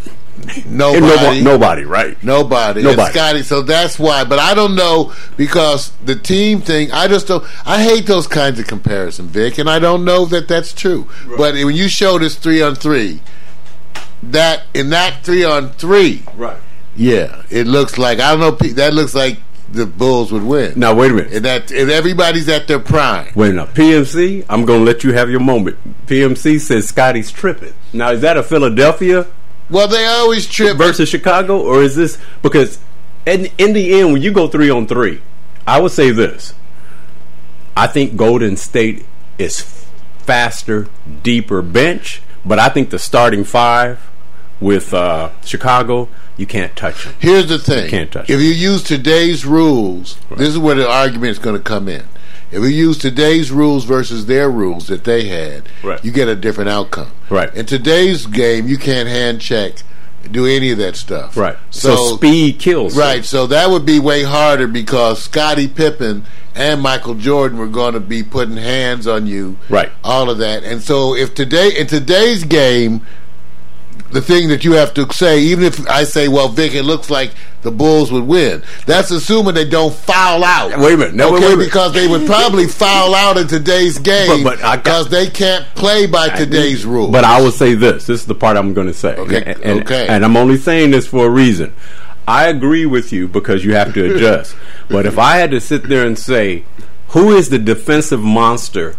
Speaker 3: Nobody, right?
Speaker 2: Nobody. And Scotty, so that's why. But I don't know, because the team thing, I just don't. I hate those kinds of comparisons, Vic, and I don't know that that's true. Right. But when you show this 3-on-3, that in that 3-on-3,
Speaker 3: right?
Speaker 2: Yeah, it looks like, I don't know. That looks like the Bulls would win.
Speaker 3: Now wait a minute.
Speaker 2: And everybody's at their prime.
Speaker 3: Wait a minute. PMC, I'm going to let you have your moment. PMC says Scotty's tripping. Now is that a Philadelphia?
Speaker 2: Well, they always trip
Speaker 3: versus Chicago, or is this because in the end, when you go 3-on-3, I would say this: I think Golden State is faster, deeper bench, but I think the starting 5 with Chicago, you can't touch them.
Speaker 2: Here's the thing:
Speaker 3: you can't touch
Speaker 2: if
Speaker 3: them.
Speaker 2: you use today's rules, right, this is where the argument is going to come in. If we use today's rules versus their rules that they had,
Speaker 3: right,
Speaker 2: you get a different outcome.
Speaker 3: Right.
Speaker 2: In today's game, you can't hand check, do any of that stuff.
Speaker 3: Right. So speed kills.
Speaker 2: Right. So that would be way harder, because Scottie Pippen and Michael Jordan were going to be putting hands on you.
Speaker 3: Right.
Speaker 2: All of that. And so in today's game, the thing that you have to say, even if I say, well, Vic, it looks like the Bulls would win, that's assuming they don't foul out.
Speaker 3: Wait a minute. No,
Speaker 2: okay,
Speaker 3: wait a minute.
Speaker 2: because they would probably foul out in today's game, because they can't play by today's rules.
Speaker 3: But I will say this. This is the part I'm going to say.
Speaker 2: Okay.
Speaker 3: And I'm only saying this for a reason. I agree with you because you have to adjust. But if I had to sit there and say, who is the defensive monster?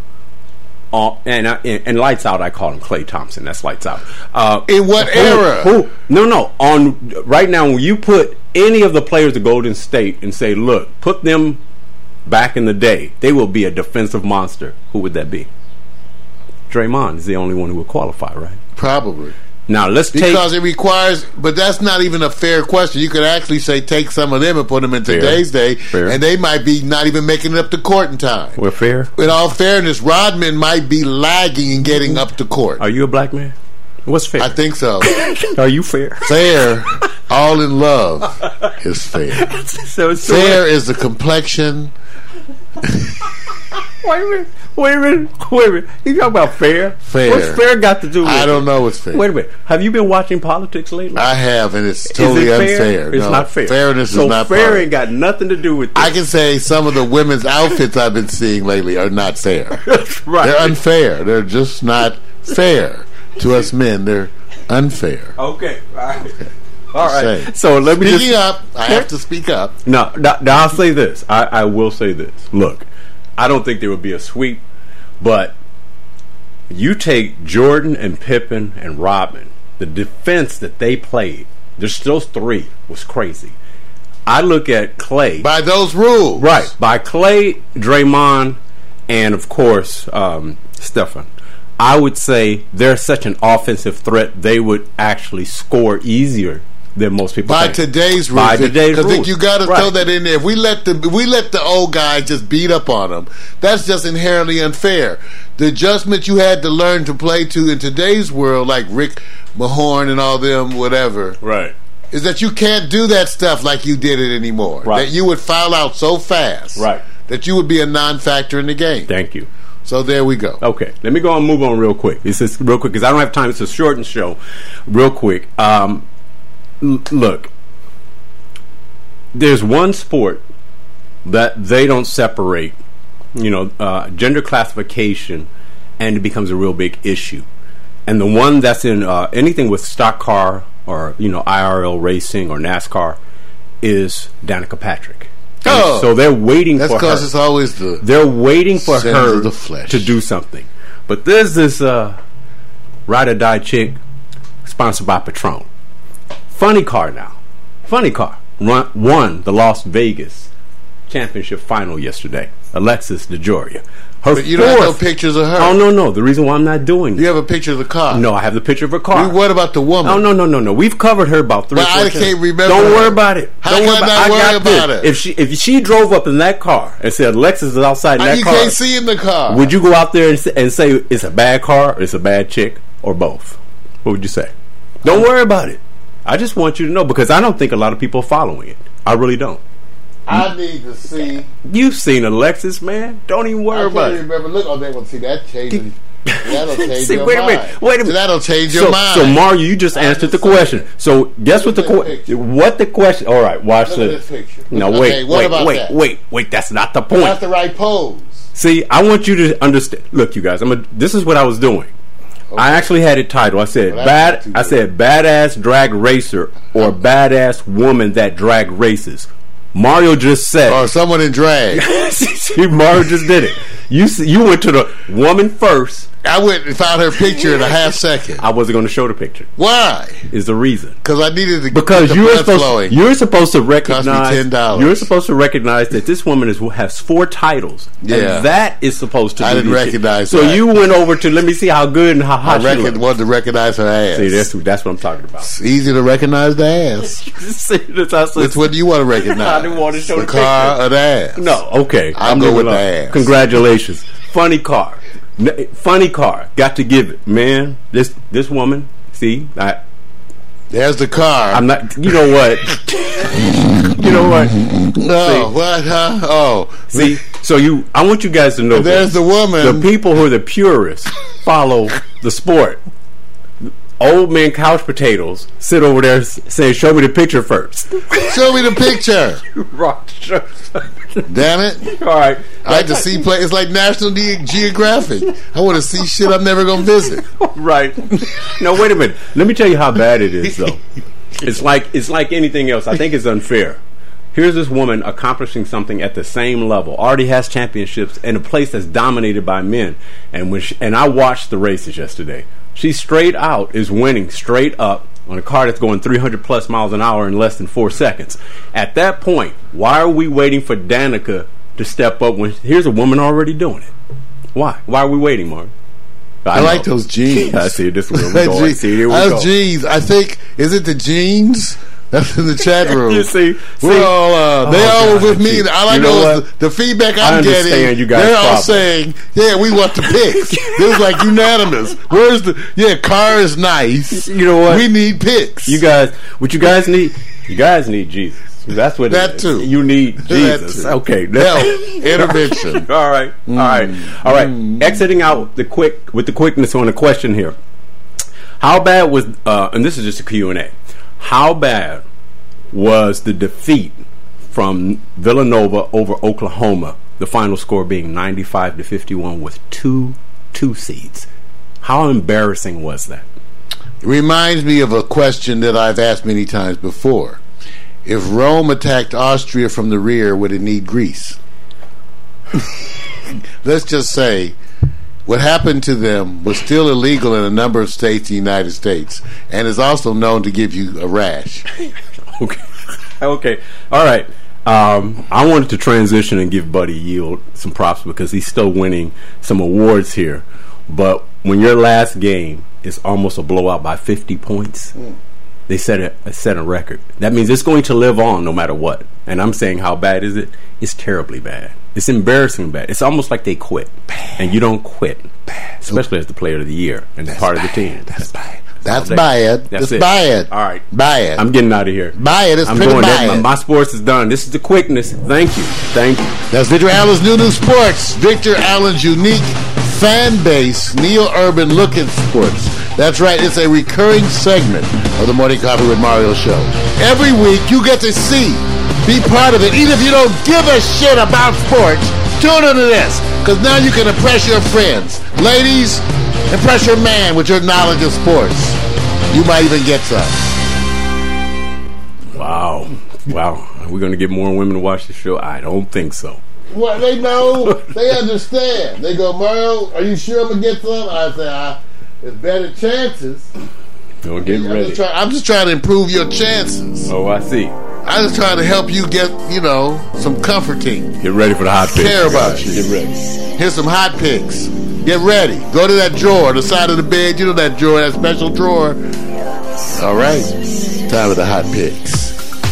Speaker 3: And lights out, I call him Klay Thompson. That's lights out.
Speaker 2: In what era?
Speaker 3: No. On right now, when you put any of the players of Golden State and say, look, put them back in the day, they will be a defensive monster. Who would that be? Draymond is the only one who would qualify, right?
Speaker 2: Probably.
Speaker 3: Now
Speaker 2: because it requires, but that's not even a fair question. You could actually say take some of them and put them in today's day, and they might be not even making it up to court in time.
Speaker 3: Well, fair.
Speaker 2: In all fairness, Rodman might be lagging in getting up to court.
Speaker 3: Are you a black man? What's fair?
Speaker 2: I think so.
Speaker 3: Are you fair?
Speaker 2: Fair, all in love, is fair.
Speaker 3: So
Speaker 2: fair is the complexion.
Speaker 3: Wait a minute. You talking about fair?
Speaker 2: Fair.
Speaker 3: What's fair got to do with
Speaker 2: I don't
Speaker 3: it?
Speaker 2: know what's fair.
Speaker 3: Wait a minute. Have you been watching politics lately?
Speaker 2: I have, and it's totally
Speaker 3: is it fair?
Speaker 2: unfair.
Speaker 3: It's
Speaker 2: No,
Speaker 3: not fair.
Speaker 2: Fairness
Speaker 3: so
Speaker 2: is not
Speaker 3: fair
Speaker 2: part.
Speaker 3: ain't got nothing to do with this.
Speaker 2: I can say some of the women's outfits I've been seeing lately are not fair.
Speaker 3: right.
Speaker 2: They're unfair. They're just not fair to us men. They're unfair.
Speaker 3: Okay. All right.
Speaker 2: Say.
Speaker 3: So let me
Speaker 2: Speaking
Speaker 3: just...
Speaker 2: up, I have to speak up.
Speaker 3: Now I'll say this. I will say this. Look, I don't think there would be a sweep, but you take Jordan and Pippen and Rodman, the defense that they played, there's still three, was crazy. I look at Clay.
Speaker 2: By those rules.
Speaker 3: Right. By Clay, Draymond, and of course, Stephen. I would say they're such an offensive threat, they would actually score easier than most people
Speaker 2: By
Speaker 3: think.
Speaker 2: today's rules.
Speaker 3: By today's
Speaker 2: Because
Speaker 3: rules.
Speaker 2: you got to
Speaker 3: Right.
Speaker 2: throw that in there. If we let the old guy just beat up on them, that's just inherently unfair. The adjustment you had to learn to play to in today's world, like Rick Mahorn and all them, whatever,
Speaker 3: Right.
Speaker 2: is that you can't do that stuff like you did it anymore.
Speaker 3: Right.
Speaker 2: That you would foul out so fast.
Speaker 3: Right.
Speaker 2: That you would be a non-factor in the game.
Speaker 3: Thank you.
Speaker 2: So there we go.
Speaker 3: Okay, let me go and move on real quick. This is real quick because I don't have time. It's a shortened show. Real quick. Look, there's one sport that they don't separate, gender classification, and it becomes a real big issue. And the one that's in anything with stock car or IRL racing or NASCAR is Danica Patrick. And
Speaker 2: Oh,
Speaker 3: so they're waiting
Speaker 2: That's
Speaker 3: for her.
Speaker 2: because it's always the
Speaker 3: They're waiting for
Speaker 2: sins
Speaker 3: her
Speaker 2: of the flesh.
Speaker 3: to do something. But there's this ride or die chick sponsored by Patron. Funny car now. Funny car. Won the Las Vegas championship final yesterday. Alexis DeJoria. Her
Speaker 2: But you don't have no
Speaker 3: fourth-
Speaker 2: pictures of her.
Speaker 3: Oh, no. The reason why I'm not doing
Speaker 2: You
Speaker 3: it.
Speaker 2: have a picture of the car.
Speaker 3: No, I have the picture of her car.
Speaker 2: What about the woman?
Speaker 3: Oh, no. We've covered her about 3 or
Speaker 2: But
Speaker 3: 4
Speaker 2: I
Speaker 3: times.
Speaker 2: can't remember
Speaker 3: Don't
Speaker 2: her.
Speaker 3: worry about it.
Speaker 2: How
Speaker 3: Don't
Speaker 2: can
Speaker 3: worry
Speaker 2: I
Speaker 3: about
Speaker 2: not
Speaker 3: I
Speaker 2: worry
Speaker 3: got
Speaker 2: about
Speaker 3: this.
Speaker 2: it?
Speaker 3: If she drove up in that car and said Alexis is outside in that
Speaker 2: You
Speaker 3: car,
Speaker 2: can't see in the car.
Speaker 3: would you go out there and say it's a bad car, or it's a bad chick, or both? What would you say? Don't worry about it. I just want you to know because I don't think a lot of people are following it. I really don't.
Speaker 2: I need to see.
Speaker 3: You've seen Alexis, man. Don't even worry
Speaker 2: I
Speaker 3: about
Speaker 2: can't
Speaker 3: it.
Speaker 2: remember. Look, oh, they will see that changes. That'll change
Speaker 3: See,
Speaker 2: your
Speaker 3: wait a
Speaker 2: mind.
Speaker 3: minute. Wait a minute.
Speaker 2: So that'll change
Speaker 3: So,
Speaker 2: your mind.
Speaker 3: so Mario, you just answered the
Speaker 2: just saying.
Speaker 3: question. So guess what the
Speaker 2: Look at the picture.
Speaker 3: what the question? All right, watch
Speaker 2: Look at
Speaker 3: this.
Speaker 2: this picture.
Speaker 3: No,
Speaker 2: Okay,
Speaker 3: wait,
Speaker 2: what about that?
Speaker 3: wait. That's not the point.
Speaker 2: That's the right pose.
Speaker 3: See, I want you to understand. Look, you guys, this is what I was doing. I actually had it titled. I said
Speaker 2: Well, that's not too
Speaker 3: I said badass drag racer or badass woman that drag races. Mario just said.
Speaker 2: Or someone in drag.
Speaker 3: See, Mario just did it. You went to the woman first.
Speaker 2: I went and found her picture in a half second.
Speaker 3: I wasn't going to show the picture.
Speaker 2: Why?
Speaker 3: Is the reason.
Speaker 2: Because I needed to
Speaker 3: Because
Speaker 2: get the blood flowing.
Speaker 3: you're supposed to
Speaker 2: Cost
Speaker 3: recognize
Speaker 2: me $10.
Speaker 3: you're supposed to recognize that this woman has 4 titles,
Speaker 2: Yeah.
Speaker 3: and that is supposed to.
Speaker 2: I
Speaker 3: do
Speaker 2: didn't
Speaker 3: this shit.
Speaker 2: recognize
Speaker 3: So
Speaker 2: that.
Speaker 3: you went over to let me see how good and how hot she looks.
Speaker 2: wanted to recognize her ass.
Speaker 3: See, that's what I'm talking about.
Speaker 2: It's easy to recognize the ass.
Speaker 3: See, that's
Speaker 2: Which one do you want to recognize?
Speaker 3: I didn't want to show
Speaker 2: the
Speaker 3: the
Speaker 2: car
Speaker 3: picture.
Speaker 2: or the ass.
Speaker 3: No, okay.
Speaker 2: I'll
Speaker 3: I'm
Speaker 2: go
Speaker 3: moving
Speaker 2: with the
Speaker 3: on.
Speaker 2: ass.
Speaker 3: Congratulations. Funny car. Funny car. Got to give it. Man, this woman, see,
Speaker 2: There's the car.
Speaker 3: I'm not, you know what? You know what?
Speaker 2: No, what? Huh? Oh,
Speaker 3: See, so I want you guys to know
Speaker 2: there's
Speaker 3: this.
Speaker 2: the woman.
Speaker 3: The people who are the purists follow the sport. Old men couch potatoes sit over there saying, "Show me the picture first."
Speaker 2: Show me the picture.
Speaker 3: Right.
Speaker 2: Damn it.
Speaker 3: All right.
Speaker 2: I like to see play. It's like National Geographic. I want to see shit I'm never going to visit.
Speaker 3: Right. No, wait a minute. Let me tell you how bad it is, though. It's like anything else. I think it's unfair. Here's this woman accomplishing something at the same level, already has championships in a place that's dominated by men. And I watched the races yesterday. She straight out is winning straight up on a car that's going 300 plus miles an hour in less than 4 seconds. At that point, why are we waiting for Danica to step up when here's a woman already doing it? Why? Why are we waiting, Mark?
Speaker 2: I like those jeans.
Speaker 3: I see. This is where we're going. See, here we go.
Speaker 2: Those jeans. I think, is it the jeans? That's in the chat room.
Speaker 3: You see,
Speaker 2: We're all, they all
Speaker 3: God,
Speaker 2: with me.
Speaker 3: see.
Speaker 2: All I
Speaker 3: You know
Speaker 2: know is
Speaker 3: what?
Speaker 2: the feedback
Speaker 3: I
Speaker 2: I'm
Speaker 3: understand
Speaker 2: getting.
Speaker 3: you guys'
Speaker 2: They're all
Speaker 3: problem.
Speaker 2: saying, "Yeah, we want the picks." It was like unanimous. Where's the? Yeah, car is nice.
Speaker 3: You know what?
Speaker 2: We need picks.
Speaker 3: You guys, what you guys need? You guys need Jesus. That's what
Speaker 2: That
Speaker 3: it is.
Speaker 2: too.
Speaker 3: You need
Speaker 2: That
Speaker 3: Jesus.
Speaker 2: too.
Speaker 3: Okay.
Speaker 2: Help. Intervention.
Speaker 3: All right. All right. All right. Exiting out with the quickness on the question here. How bad was and this is just a Q&A. How bad was the defeat from Villanova over Oklahoma, the final score being 95-51 with two seeds? How embarrassing was that?
Speaker 2: It reminds me of a question that I've asked many times before. If Rome attacked Austria from the rear, would it need Greece? Let's just say what happened to them was still illegal in a number of states in the United States and is also known to give you a rash.
Speaker 3: Okay. All right. I wanted to transition and give Buddy Yield some props because he's still winning some awards here. But when your last game is almost a blowout by 50 points, they set a record. That means it's going to live on no matter what. And I'm saying, how bad is it? It's terribly bad. It's embarrassing bad. It's almost like they quit. And you don't quit. Especially as the player of the year and part of the team.
Speaker 2: That's bad. That's bad.
Speaker 3: That's
Speaker 2: It's
Speaker 3: it.
Speaker 2: bad.
Speaker 3: All right.
Speaker 2: Bad.
Speaker 3: I'm getting out of here.
Speaker 2: Bad. It's
Speaker 3: I'm
Speaker 2: pretty
Speaker 3: going.
Speaker 2: bad.
Speaker 3: My sports is done. This is the quickness. Thank you.
Speaker 2: That's Victor Allen's New Sports. Victor Allen's unique fan base, neo-urban look at sports. That's right. It's a recurring segment of the Morning Coffee with Mario show. Every week you get to see, be part of it. Even if you don't give a shit about sports, tune into this, because now you can impress your friends. Ladies, impress your man with your knowledge of sports. You might even get some.
Speaker 3: Wow. Are we going to get more women to watch the show? I don't think so.
Speaker 2: Well, they know. They understand. They go, Mario, are you sure I'm going to get some? I say, there's better chances.
Speaker 3: Don't get ready.
Speaker 2: I'm just trying to improve your chances.
Speaker 3: Oh, I see.
Speaker 2: I'm just trying to help you get, some comforting.
Speaker 3: Get ready for the hot picks.
Speaker 2: Care about you.
Speaker 3: Get ready.
Speaker 2: Here's some hot picks. Get ready. Go to that drawer, the side of the bed. You know that drawer, that special drawer. All right. Time for the hot picks.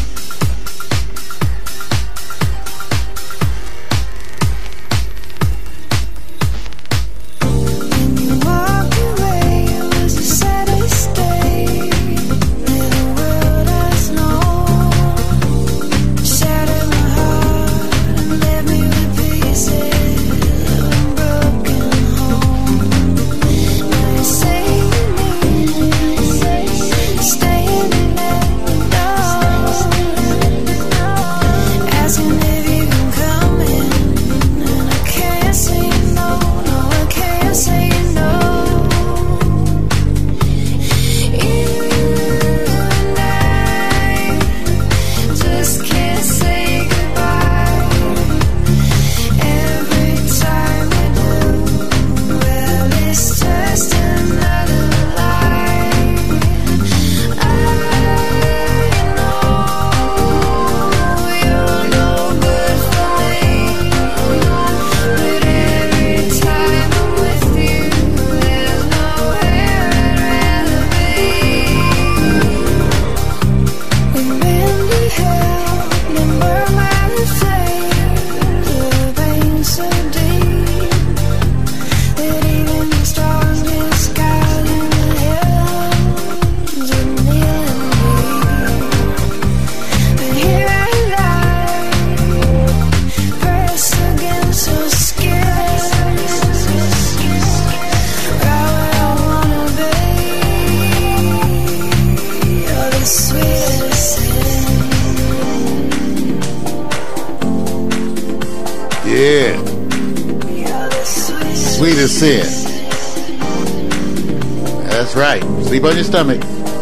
Speaker 2: Sweet as sin. That's right. Sleep on your stomach.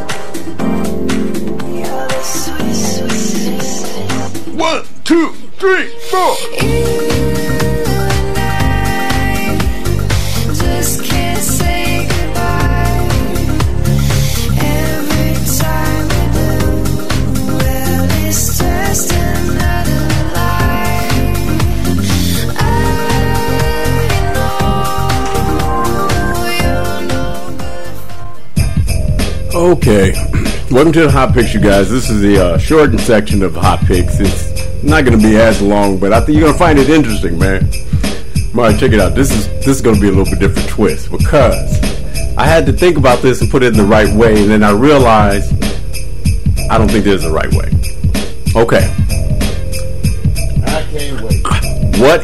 Speaker 2: 1, 2, 3, 4.
Speaker 3: Okay, welcome to the Hot Picks, you guys. This is the shortened section of Hot Picks. It's not going to be as long, but I think you're going to find it interesting, man. All right, check it out. This is going to be a little bit different twist because I had to think about this and put it in the right way, and then I realized I don't think there's a right way. Okay. What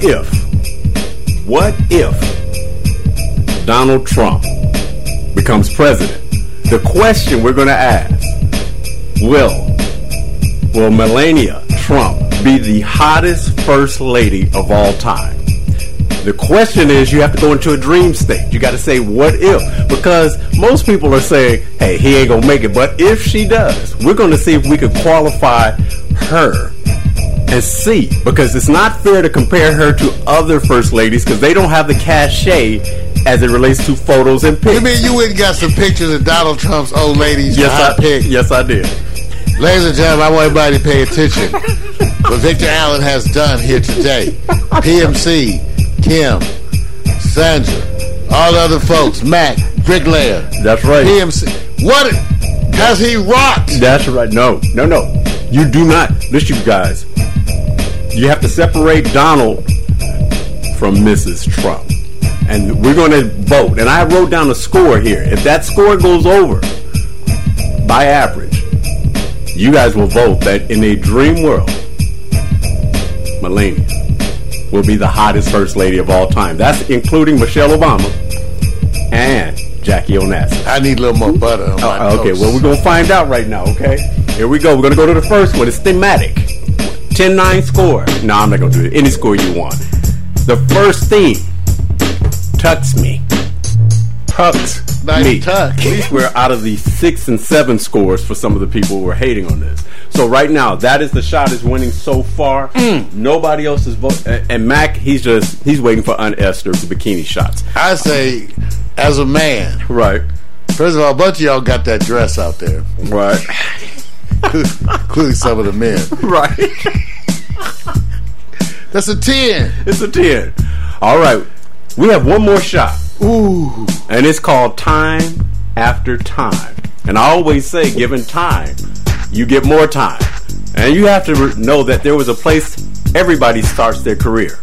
Speaker 3: if Donald Trump becomes president? The question we're going to ask, will Melania Trump be the hottest first lady of all time? The question is, you have to go into a dream state. You got to say, what if? Because most people are saying, hey, he ain't going to make it. But if she does, we're going to see if we could qualify her and see. Because it's not fair to compare her to other first ladies because they don't have the cachet as it relates to photos and pics.
Speaker 2: You mean you went and got some pictures of Donald Trump's old ladies?
Speaker 3: Yes, I did.
Speaker 2: Ladies and gentlemen, I want everybody to pay attention. What Victor Allen has done here today. PMC, Kim, Sandra, all the other folks, Mac, Bricklayer.
Speaker 3: That's right.
Speaker 2: PMC. What has he rocked?
Speaker 3: That's right. No. You do not. Listen, you guys. You have to separate Donald from Mrs. Trump. And we're going to vote. And I wrote down a score here. If that score goes over by average, you guys will vote that in a dream world, Melania will be the hottest first lady of all time. That's including Michelle Obama and Jackie Onassis.
Speaker 2: I need a little more butter on my
Speaker 3: okay,
Speaker 2: toast.
Speaker 3: well, we're going to find out right now, okay? Here we go. We're going to go to the first one. It's thematic. 10-9 score. No, I'm not going to do it. Any score you want. The first theme, Tux Me. Tux
Speaker 2: Nice
Speaker 3: Me.
Speaker 2: tuck.
Speaker 3: At least we're out of the 6 and 7 scores for some of the people who are hating on this. So right now, that is the shot is winning so far. Nobody else is voting. And Mac, he's waiting for Aunt Esther's bikini shots.
Speaker 2: I say, as a man,
Speaker 3: Right.
Speaker 2: first of all, a bunch of y'all got that dress out there,
Speaker 3: Right.
Speaker 2: including some of the men.
Speaker 3: Right.
Speaker 2: That's a 10.
Speaker 3: It's a 10. All right. We have one more shot.
Speaker 2: Ooh.
Speaker 3: And it's called Time After Time. And I always say, given time, you get more time. And you have to know that there was a place everybody starts their career.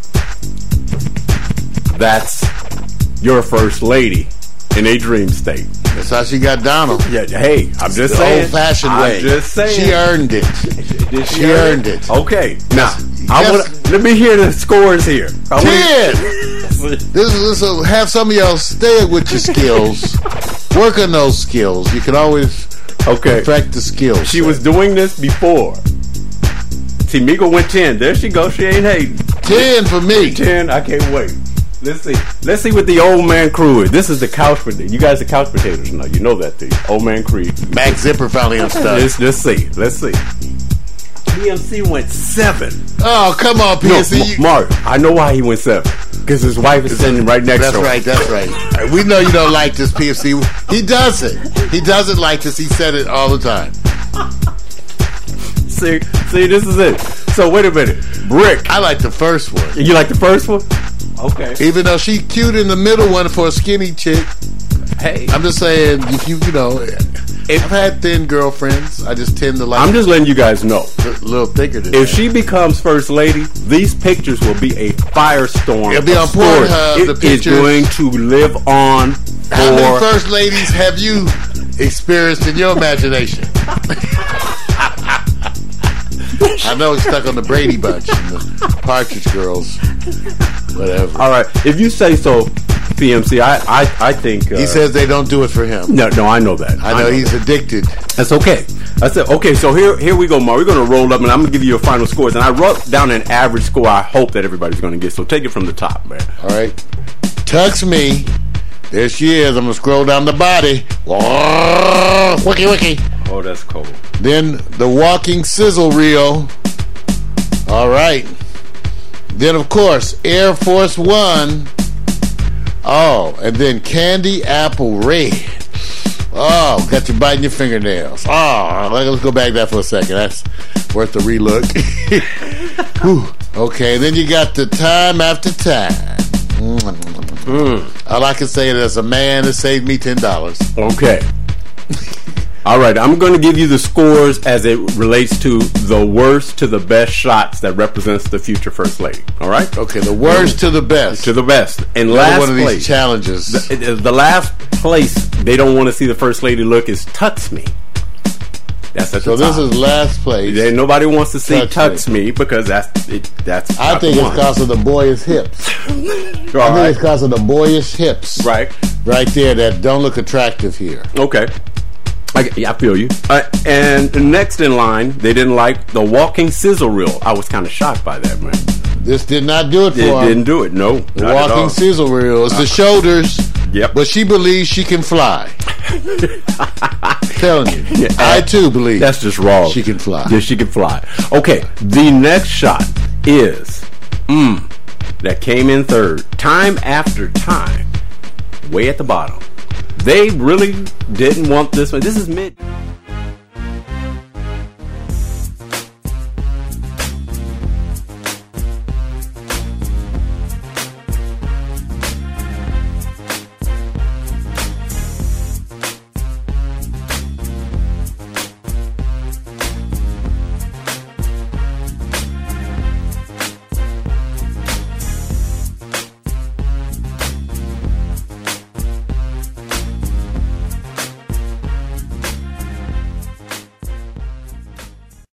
Speaker 3: That's your first lady in a dream state.
Speaker 2: That's how she got Donald.
Speaker 3: Yeah, hey, I'm just
Speaker 2: The
Speaker 3: saying.
Speaker 2: old-fashioned way.
Speaker 3: I'm just saying.
Speaker 2: She earned it.
Speaker 3: Did
Speaker 2: She earned it.
Speaker 3: Okay. Now,
Speaker 2: Yes.
Speaker 3: let me hear the scores here.
Speaker 2: 10. This will have some of y'all stay with your skills. Work on those skills. You can always
Speaker 3: Okay.
Speaker 2: perfect the skills.
Speaker 3: She was doing this before. See, Miko went 10. There she goes. She ain't hating.
Speaker 2: 10 for me.
Speaker 3: 10. I can't wait. Let's see what the old man crew is. This is the couch potato. You guys are couch potatoes now. You know that thing. Old man crew.
Speaker 2: Max Zipper finally unstuck.
Speaker 3: Let's see. PMC went 7.
Speaker 2: Oh, come on, PSC.
Speaker 3: No, Mark, I know why he went 7. Because his wife is sitting right next to him.
Speaker 2: That's right. We know you don't like this, PFC. He doesn't. He doesn't like this. He said it all the time.
Speaker 3: See, this is it. So, wait a minute. Brick.
Speaker 2: I like the first one.
Speaker 3: You like the first one? Okay.
Speaker 2: Even though she cute in the middle one for a skinny chick.
Speaker 3: Hey.
Speaker 2: I'm just saying, if you know, I've had thin girlfriends. I just tend to like
Speaker 3: I'm just letting you guys know.
Speaker 2: a little thicker than
Speaker 3: If
Speaker 2: that.
Speaker 3: she becomes first lady, these pictures will be a firestorm.
Speaker 2: It'll be
Speaker 3: of
Speaker 2: on
Speaker 3: stories.
Speaker 2: Pornhub,
Speaker 3: It
Speaker 2: the
Speaker 3: is
Speaker 2: pictures.
Speaker 3: going to live on
Speaker 2: How many
Speaker 3: for.
Speaker 2: first ladies have you experienced in your imagination? I know it's stuck on the Brady Bunch and the Partridge Girls. Whatever.
Speaker 3: All right, if you say so, PMC. I think
Speaker 2: He says they don't do it for him.
Speaker 3: no. I know that.
Speaker 2: I know he's addicted.
Speaker 3: That's okay. That's it. Okay, so here we go, Mark. We're going to roll up, and I'm going to give you your final scores. And I wrote down an average score I hope that everybody's going to get. So take it from the top, man.
Speaker 2: All right. Tux Me. There she is. I'm going to scroll down the body. Whoa, wiki.
Speaker 3: Oh, that's cold.
Speaker 2: Then the walking sizzle reel. All right. Then, of course, Air Force One. Oh, and then Candy Apple Red. Oh, got you biting your fingernails. Oh, let's go back to that for a second. That's worth a relook. Whew. Okay, then you got the Time After Time. All I can say is, as a man, it saved me $10.
Speaker 3: Okay. All right, I'm going to give you the scores as it relates to the worst to the best shots that represents the future first lady. All right?
Speaker 2: Okay, the worst to the best.
Speaker 3: To the best. In
Speaker 2: Another
Speaker 3: last
Speaker 2: one of these
Speaker 3: place,
Speaker 2: challenges.
Speaker 3: the last place they don't want to see the first lady look is Tux Me. That's at
Speaker 2: So
Speaker 3: the top.
Speaker 2: this is last place.
Speaker 3: Nobody wants to see
Speaker 2: Touch
Speaker 3: Tux Me because that's it. That's
Speaker 2: I think it's because of the boyish hips. I think it's because of the boyish hips.
Speaker 3: Right
Speaker 2: there that don't look attractive here.
Speaker 3: Okay. I feel you. And next in line, they didn't like the walking sizzle reel. I was kind of shocked by that, man.
Speaker 2: This did not do it for
Speaker 3: It
Speaker 2: him.
Speaker 3: didn't do it. No.
Speaker 2: The walking sizzle reel is the shoulders.
Speaker 3: Yep.
Speaker 2: But she believes she can fly. Telling you.
Speaker 3: Yeah,
Speaker 2: I too believe.
Speaker 3: That's just wrong.
Speaker 2: She can fly.
Speaker 3: Yeah, she can fly. Okay. The next shot is that came in third. Time after time. Way at the bottom. They really didn't want this one. This is mid.